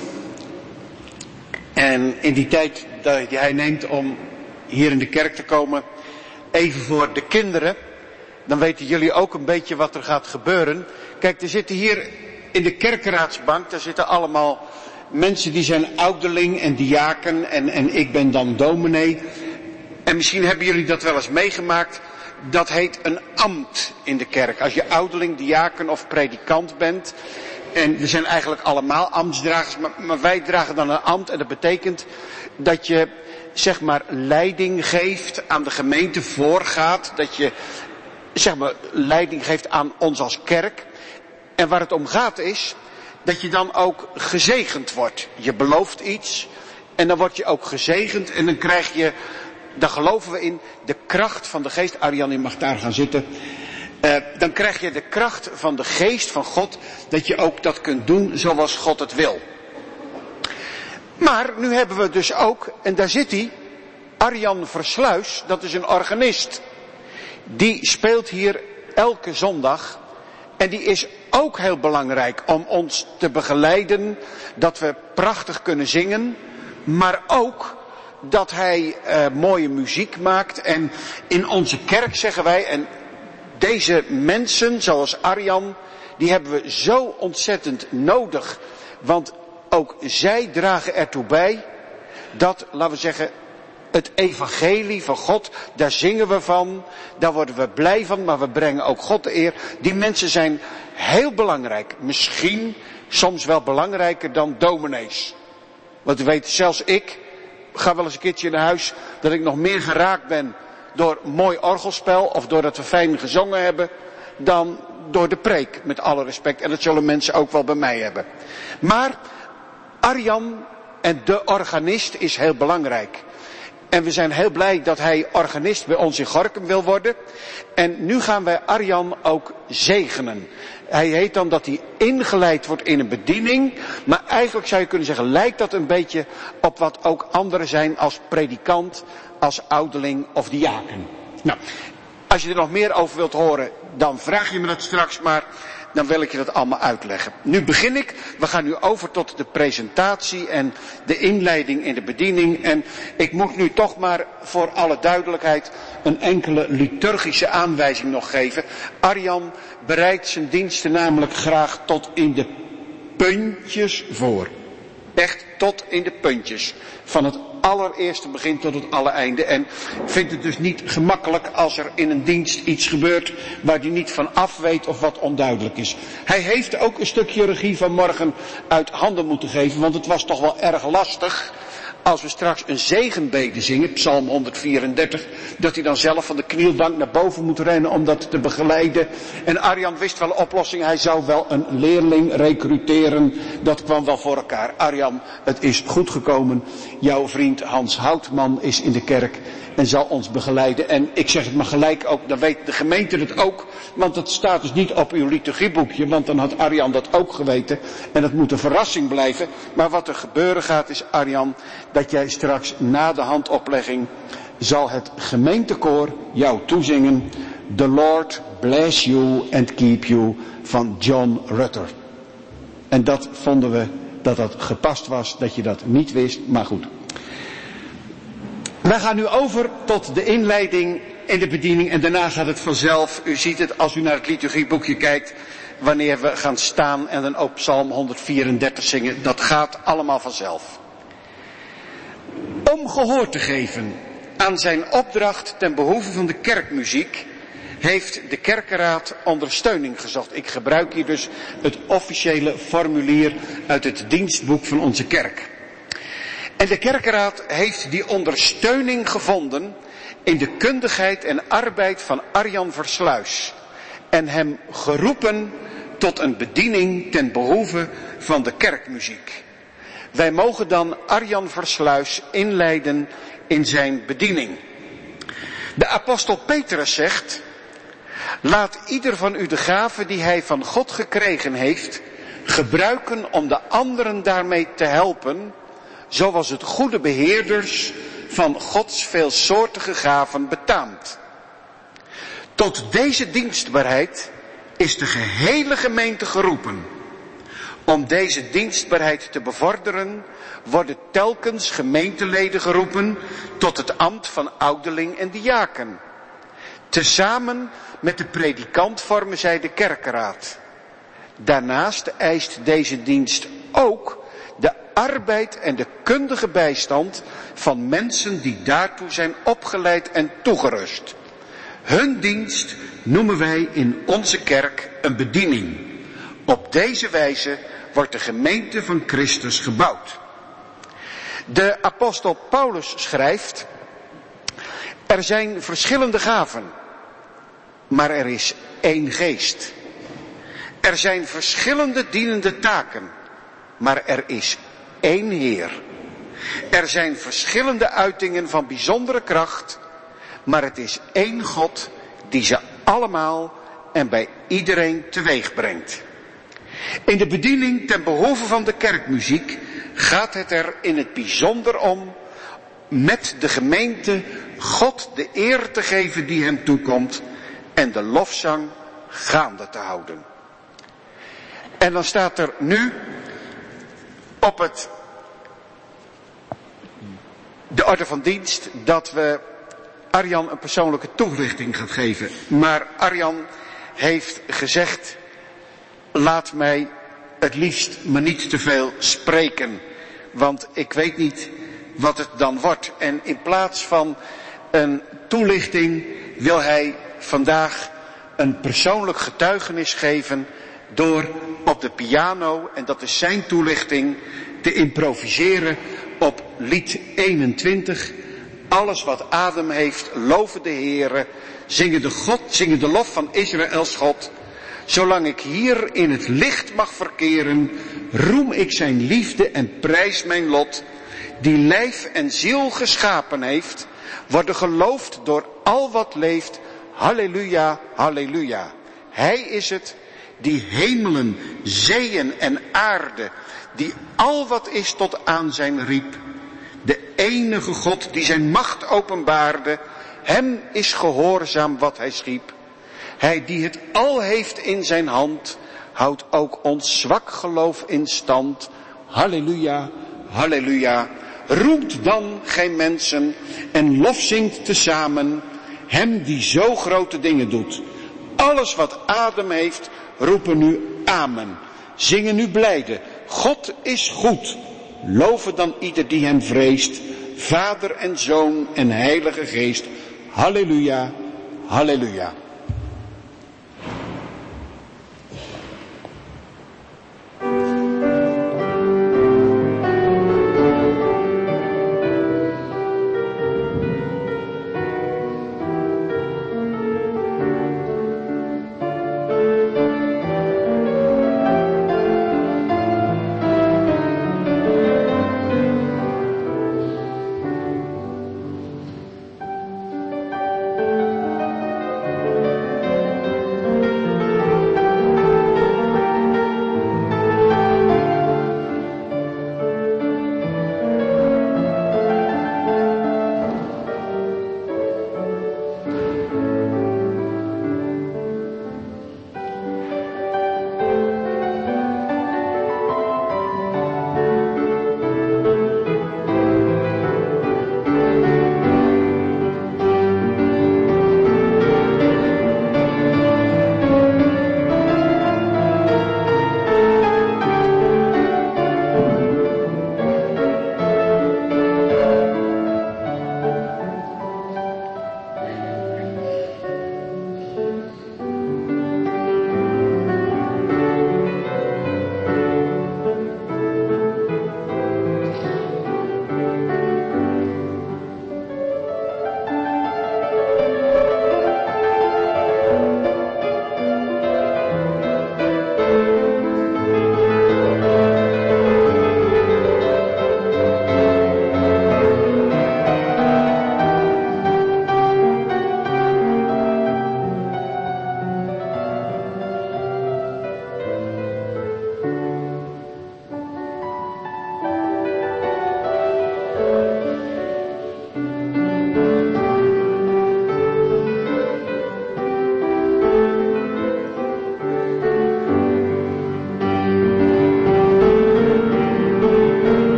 En in die tijd die hij neemt om hier in de kerk te komen, even voor de kinderen, dan weten jullie ook een beetje wat er gaat gebeuren. Kijk, er zitten hier in de kerkeraadsbank, daar zitten allemaal mensen die zijn ouderling en diaken en ik ben dan dominee. En misschien hebben jullie dat wel eens meegemaakt. Dat heet een ambt in de kerk. Als je ouderling, diaken of predikant bent. En we zijn eigenlijk allemaal ambtsdragers, maar wij dragen dan een ambt. En dat betekent dat je, zeg maar, leiding geeft aan de gemeente, voorgaat. Dat je, zeg maar, leiding geeft aan ons als kerk. En waar het om gaat is dat je dan ook gezegend wordt. Je belooft iets en dan word je ook gezegend en dan krijg je, daar geloven we in, de kracht van de geest. Arjan, je mag daar gaan zitten. Dan krijg je de kracht van de geest van God, dat je ook dat kunt doen zoals God het wil. Maar nu hebben we dus ook, en daar zit hij, Arjan Versluis, dat is een organist. Die speelt hier elke zondag. En die is ook heel belangrijk om ons te begeleiden, dat we prachtig kunnen zingen, maar ook dat hij mooie muziek maakt. En in onze kerk zeggen wij, en deze mensen zoals Arjan, die hebben we zo ontzettend nodig, want ook zij dragen ertoe bij dat, laten we zeggen, het evangelie van God, daar zingen we van, daar worden we blij van, maar we brengen ook God de eer. Die mensen zijn heel belangrijk. Misschien soms wel belangrijker dan dominees. Want u weet, zelfs ik ga wel eens een keertje naar huis dat ik nog meer geraakt ben door mooi orgelspel of doordat we fijn gezongen hebben, dan door de preek, met alle respect. En dat zullen mensen ook wel bij mij hebben. Maar Arjan en de organist is heel belangrijk. En we zijn heel blij dat hij organist bij ons in Gorinchem wil worden. En nu gaan wij Arjan ook zegenen. Hij heet dan dat hij ingeleid wordt in een bediening. Maar eigenlijk zou je kunnen zeggen, lijkt dat een beetje op wat ook anderen zijn als predikant, als ouderling of diaken. Nou, als je er nog meer over wilt horen, dan vraag je me dat straks maar. Dan wil ik je dat allemaal uitleggen. Nu begin ik. We gaan nu over tot de presentatie en de inleiding in de bediening. En ik moet nu toch maar voor alle duidelijkheid een enkele liturgische aanwijzing nog geven. Arjan bereidt zijn diensten namelijk graag tot in de puntjes voor. Echt tot in de puntjes. Van het allereerste begin tot het allereinde. En vindt het dus niet gemakkelijk als er in een dienst iets gebeurt waar hij niet van af weet of wat onduidelijk is. Hij heeft ook een stukje regie vanmorgen uit handen moeten geven, want het was toch wel erg lastig als we straks een zegenbede zingen, Psalm 134, dat hij dan zelf van de knielbank naar boven moet rennen om dat te begeleiden. En Arjan wist wel een oplossing, hij zou wel een leerling recruteren, dat kwam wel voor elkaar. Arjan, het is goed gekomen, jouw vriend Hans Houtman is in de kerk en zal ons begeleiden. En ik zeg het maar gelijk ook, dan weet de gemeente het ook, want het staat dus niet op uw liturgieboekje, want dan had Arjan dat ook geweten. En het moet een verrassing blijven. Maar wat er gebeuren gaat is, Arjan, dat jij straks na de handoplegging zal het gemeentekoor jou toezingen The Lord Bless You and Keep You van John Rutter. En dat vonden we dat gepast was, dat je dat niet wist, maar goed. Wij gaan nu over tot de inleiding in de bediening en daarna gaat het vanzelf. U ziet het als u naar het liturgieboekje kijkt, wanneer we gaan staan en dan ook Psalm 134 zingen. Dat gaat allemaal vanzelf. Om gehoor te geven aan zijn opdracht ten behoeve van de kerkmuziek heeft de kerkenraad ondersteuning gezocht. Ik gebruik hier dus het officiële formulier uit het dienstboek van onze kerk. En de kerkenraad heeft die ondersteuning gevonden in de kundigheid en arbeid van Arjan Versluis. En hem geroepen tot een bediening ten behoeve van de kerkmuziek. Wij mogen dan Arjan Versluis inleiden in zijn bediening. De apostel Petrus zegt: laat ieder van u de gave die hij van God gekregen heeft gebruiken om de anderen daarmee te helpen, zoals het goede beheerders van Gods veelsoortige gaven betaamt. Tot deze dienstbaarheid is de gehele gemeente geroepen. Om deze dienstbaarheid te bevorderen worden telkens gemeenteleden geroepen tot het ambt van ouderling en diaken. Tezamen met de predikant vormen zij de kerkenraad. Daarnaast eist deze dienst ook de arbeid en de kundige bijstand van mensen die daartoe zijn opgeleid en toegerust. Hun dienst noemen wij in onze kerk een bediening. Op deze wijze wordt de gemeente van Christus gebouwd. De apostel Paulus schrijft: er zijn verschillende gaven, maar er is één geest. Er zijn verschillende dienende taken, maar er is één Heer. Er zijn verschillende uitingen van bijzondere kracht, maar het is één God die ze allemaal en bij iedereen teweeg brengt. In de bediening ten behoeve van de kerkmuziek gaat het er in het bijzonder om met de gemeente God de eer te geven die hem toekomt en de lofzang gaande te houden. En dan staat er nu op de orde van dienst dat we Arjan een persoonlijke toelichting gaat geven. Maar Arjan heeft gezegd: laat mij het liefst me niet te veel spreken, want ik weet niet wat het dan wordt. En in plaats van een toelichting wil hij vandaag een persoonlijk getuigenis geven door op de piano, en dat is zijn toelichting, te improviseren op lied 21. Alles wat adem heeft, loven de Heere, zingen de lof van Israëls God. Zolang ik hier in het licht mag verkeren, roem ik zijn liefde en prijs mijn lot. Die lijf en ziel geschapen heeft, worden geloofd door al wat leeft. Halleluja, halleluja. Hij is het die hemelen, zeeën en aarde, die al wat is tot aanzijn riep. De enige God die zijn macht openbaarde, hem is gehoorzaam wat hij schiep. Hij die het al heeft in zijn hand, houdt ook ons zwak geloof in stand. Halleluja, halleluja. Roemt dan, gij mensen, en lofzingt tezamen hem die zo grote dingen doet. Alles wat adem heeft, roepen nu amen. Zingen nu blijde, God is goed. Loven dan ieder die hem vreest, Vader en Zoon en Heilige Geest. Halleluja, halleluja.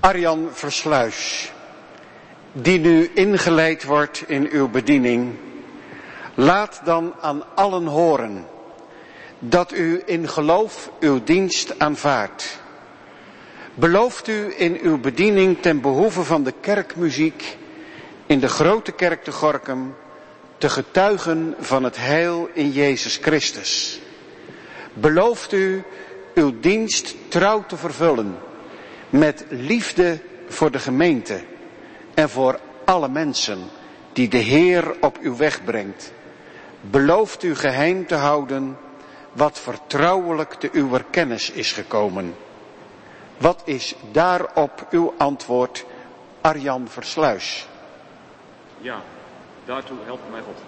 Arjan Versluis, die nu ingeleid wordt in uw bediening, laat dan aan allen horen dat u in geloof uw dienst aanvaardt. Belooft u in uw bediening ten behoeve van de kerkmuziek in de Grote Kerk te Gorinchem te getuigen van het heil in Jezus Christus. Belooft u uw dienst trouw te vervullen met liefde voor de gemeente en voor alle mensen die de Heer op uw weg brengt. Belooft u geheim te houden wat vertrouwelijk te uw kennis is gekomen. Wat is daarop uw antwoord, Arjan Versluis? Ja, daartoe helpt mij God.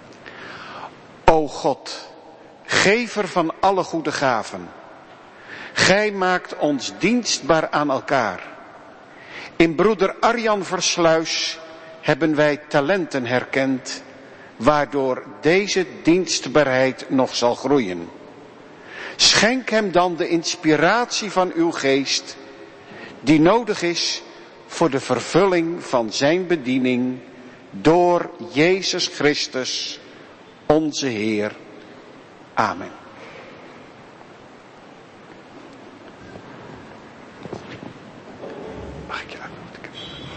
O God, gever van alle goede gaven, gij maakt ons dienstbaar aan elkaar. In broeder Arjan Versluis hebben wij talenten herkend, waardoor deze dienstbaarheid nog zal groeien. Schenk hem dan de inspiratie van uw geest, die nodig is voor de vervulling van zijn bediening, door Jezus Christus, onze Heer. Amen. Mag ik je uitnodigen?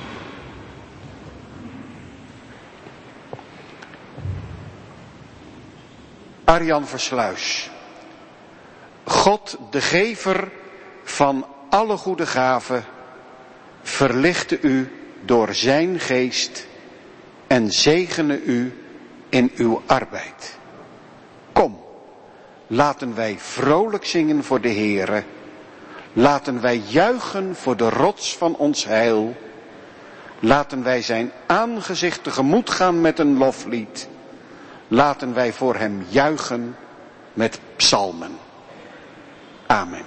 Arjan Versluis. God, de gever van alle goede gaven, verlichte u door zijn geest en zegene u in uw arbeid. Kom, laten wij vrolijk zingen voor de Heere. Laten wij juichen voor de rots van ons heil. Laten wij zijn aangezicht tegemoet gaan met een loflied. Laten wij voor hem juichen met psalmen. Amen.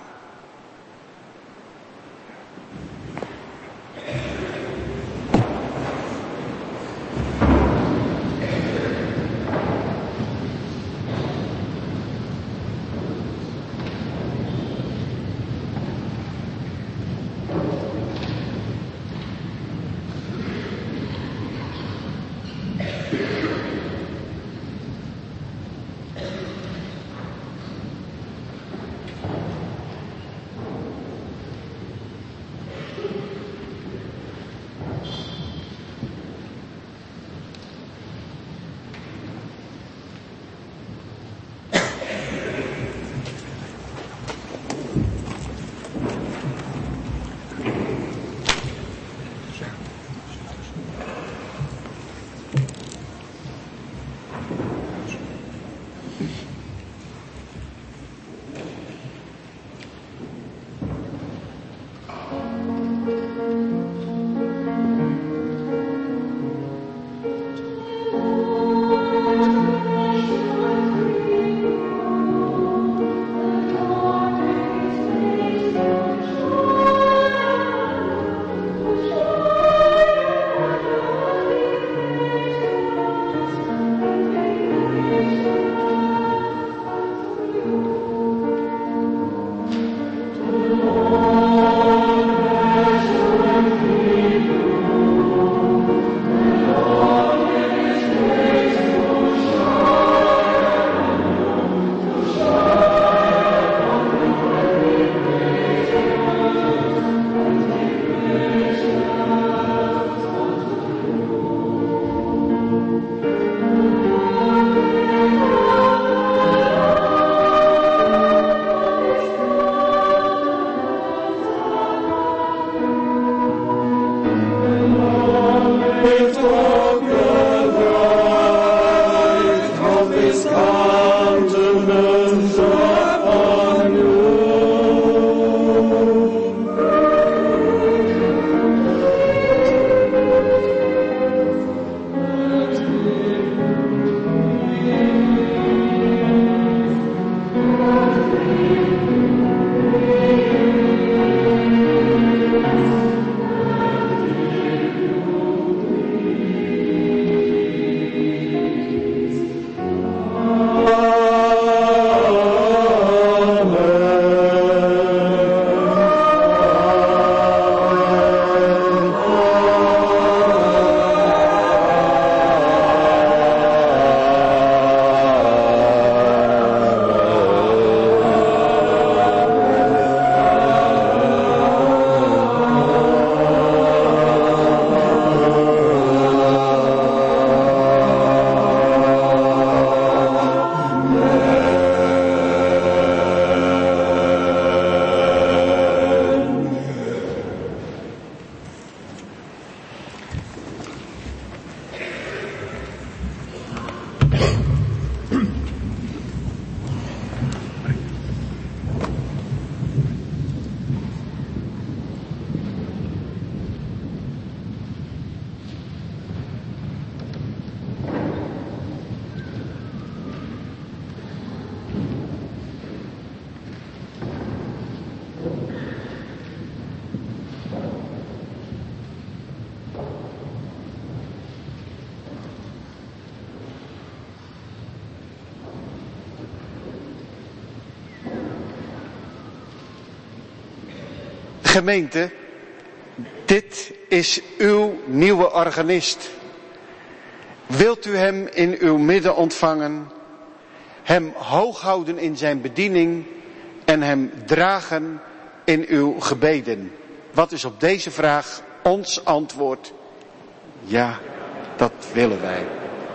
Gemeente, dit is uw nieuwe organist. Wilt u hem in uw midden ontvangen, hem hoog houden in zijn bediening en hem dragen in uw gebeden? Wat is op deze vraag ons antwoord? Ja, dat willen wij.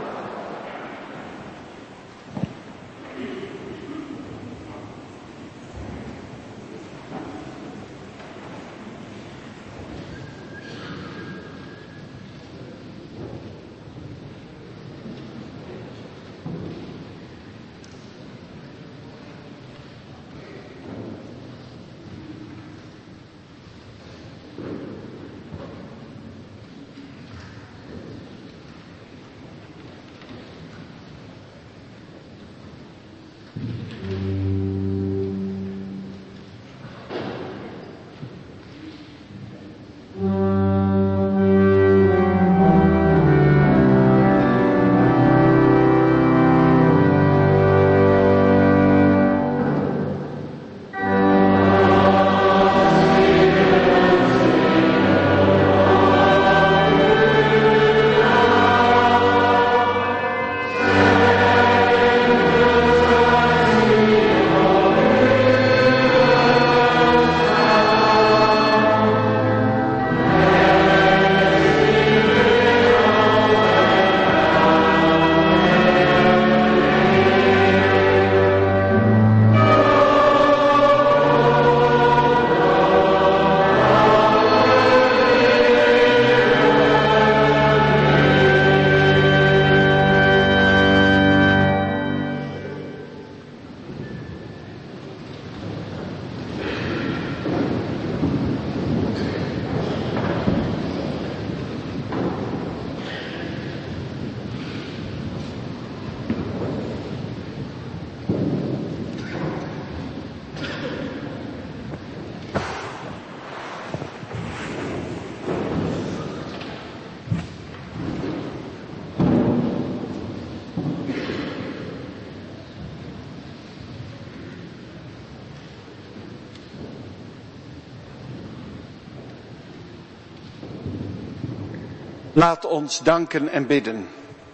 Laat ons danken en bidden.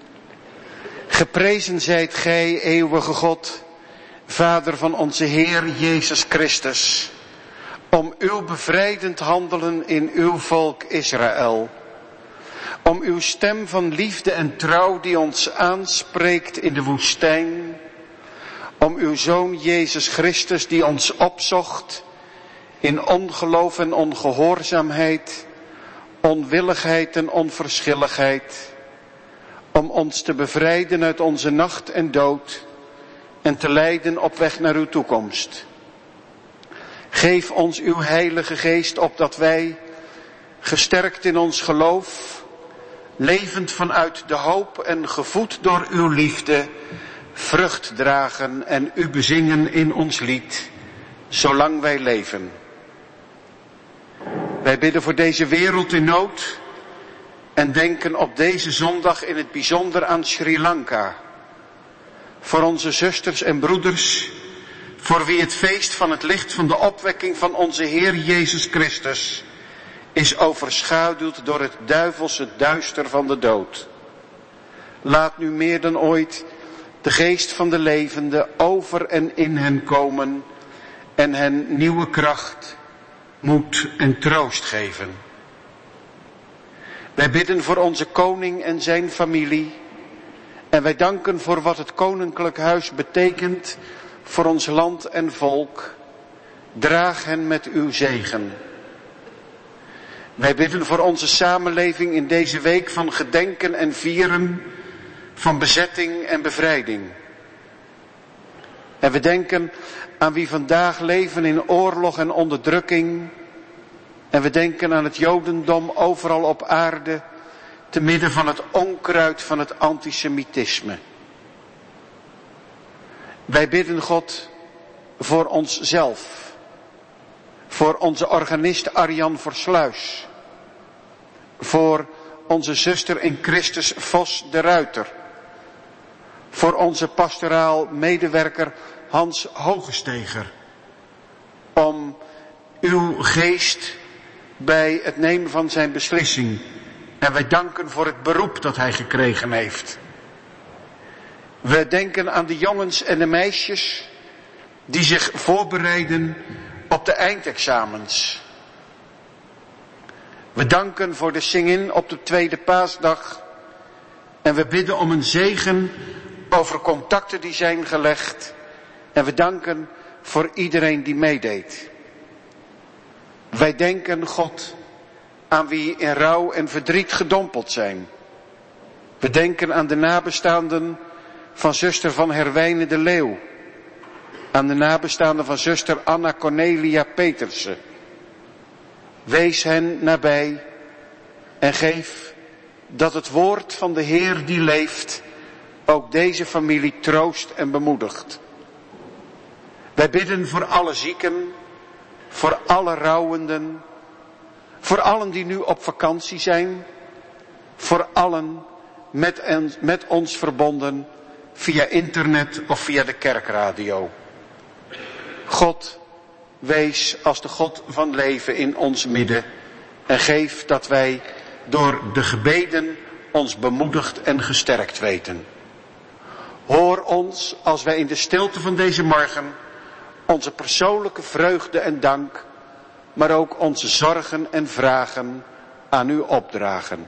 Geprezen zijt gij, eeuwige God, Vader van onze Heer Jezus Christus, om uw bevrijdend handelen in uw volk Israël. Om uw stem van liefde en trouw die ons aanspreekt in de woestijn. Om uw Zoon Jezus Christus die ons opzocht in ongeloof en ongehoorzaamheid, onwilligheid en onverschilligheid. Om ons te bevrijden uit onze nacht en dood en te leiden op weg naar uw toekomst. Geef ons uw Heilige Geest opdat wij, gesterkt in ons geloof, levend vanuit de hoop en gevoed door uw liefde, vrucht dragen en u bezingen in ons lied, zolang wij leven. Wij bidden voor deze wereld in nood en denken op deze zondag in het bijzonder aan Sri Lanka. Voor onze zusters en broeders, voor wie het feest van het licht van de opwekking van onze Heer Jezus Christus is overschaduwd door het duivelse duister van de dood. Laat nu meer dan ooit de geest van de levende over en in hen komen en hen nieuwe kracht, moed en troost geven. Wij bidden voor onze koning en zijn familie en wij danken voor wat het koninklijk huis betekent voor ons land en volk. Draag hen met uw zegen. Wij bidden voor onze samenleving in deze week van gedenken en vieren, van bezetting en bevrijding. En we denken aan wie vandaag leven in oorlog en onderdrukking. En we denken aan het Jodendom overal op aarde, te midden van het onkruid van het antisemitisme. Wij bidden God voor onszelf, voor onze organist Arjan Versluis, voor onze zuster in Christus Vos de Ruiter, voor onze pastoraal medewerker Hans Hogesteger, om uw uw geest bij het nemen van zijn beslissing. En wij danken voor het beroep dat hij gekregen heeft. We denken aan de jongens en de meisjes die zich voorbereiden op de eindexamens. We danken voor de sing-in op de tweede paasdag. En we bidden om een zegen over contacten die zijn gelegd. En we danken voor iedereen die meedeed. Wij denken, God, aan wie in rouw en verdriet gedompeld zijn. We denken aan de nabestaanden van zuster Van Herwijnen de Leeuw. Aan de nabestaanden van zuster Anna Cornelia Petersen. Wees hen nabij en geef dat het woord van de Heer die leeft ook deze familie troost en bemoedigt. Wij bidden voor alle zieken, voor alle rouwenden, voor allen die nu op vakantie zijn, voor allen met ons verbonden via internet of via de kerkradio. God, wees als de God van leven in ons midden en geef dat wij door de gebeden ons bemoedigd en gesterkt weten. Hoor ons als wij in de stilte van deze morgen onze persoonlijke vreugde en dank, maar ook onze zorgen en vragen aan u opdragen.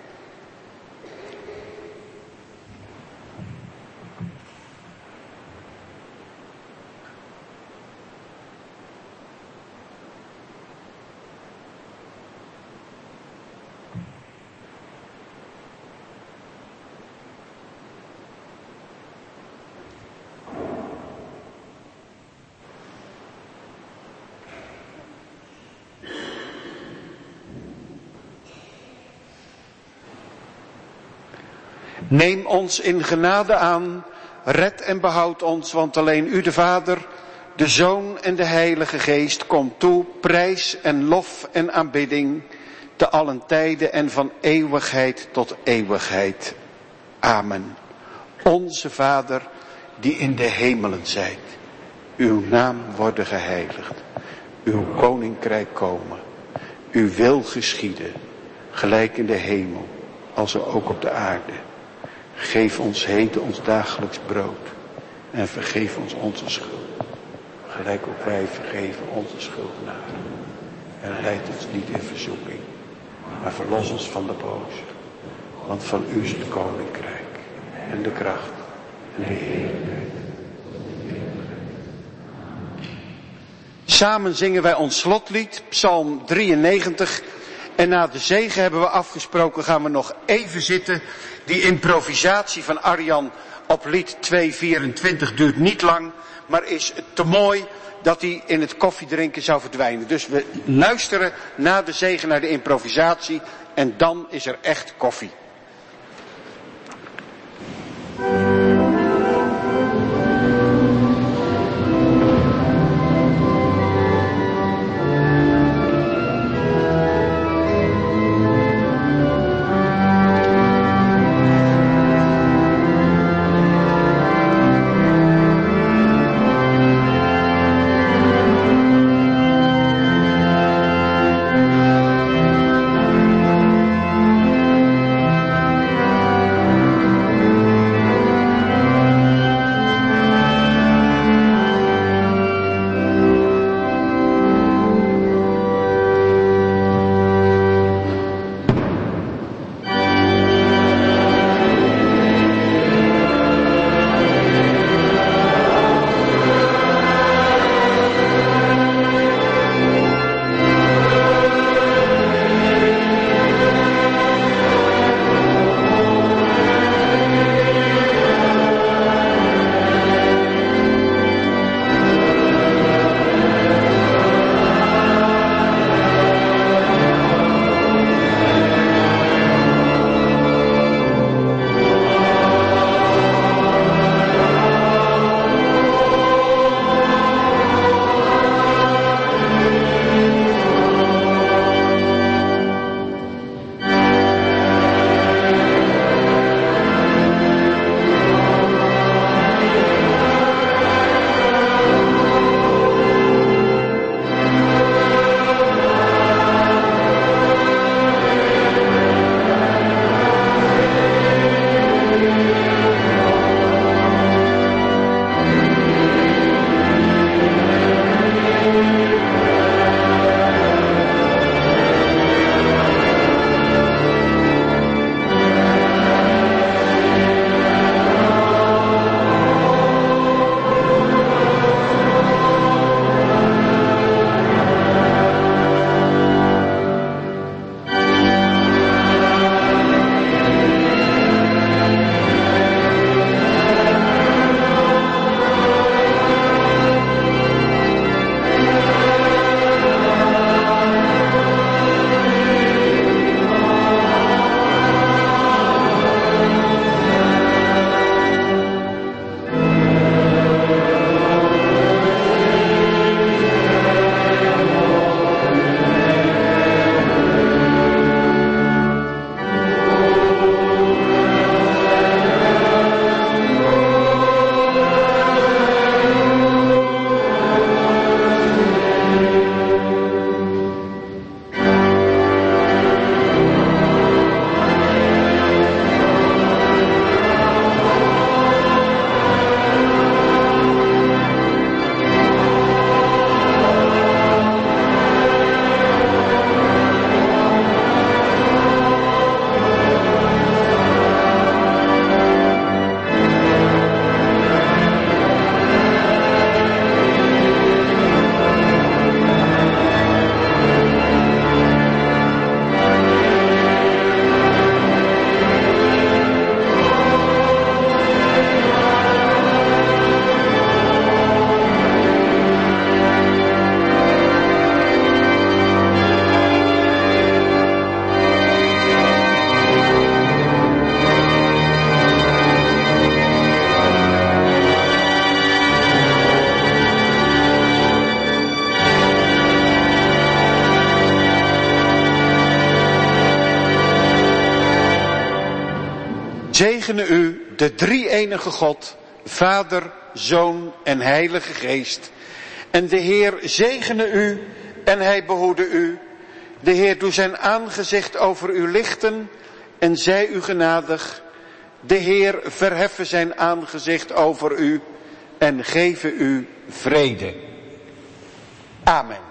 Neem ons in genade aan, red en behoud ons, want alleen u de Vader, de Zoon en de Heilige Geest komt toe, prijs en lof en aanbidding, te allen tijden en van eeuwigheid tot eeuwigheid. Amen. Onze Vader, die in de hemelen zijt, uw naam worden geheiligd, uw koninkrijk komen, uw wil geschieden, gelijk in de hemel, als ook op de aarde. Geef ons heden ons dagelijks brood en vergeef ons onze schuld, gelijk ook wij vergeven onze schuldenaren. En leid ons niet in verzoeking, maar verlos ons van de boze. Want van u is het koninkrijk en de kracht en de heerlijkheid. Samen zingen wij ons slotlied, Psalm 93. En na de zegen hebben we afgesproken, gaan we nog even zitten. Die improvisatie van Arjan op lied 224 duurt niet lang, maar is te mooi dat hij in het koffiedrinken zou verdwijnen. Dus we luisteren na de zegen naar de improvisatie en dan is er echt koffie. zegene u de drie-enige God, Vader, Zoon en Heilige Geest. En de Heer zegene u en hij behoede u. De Heer doe zijn aangezicht over u lichten en zij u genadig. De Heer verheffe zijn aangezicht over u en geven u vrede. Amen.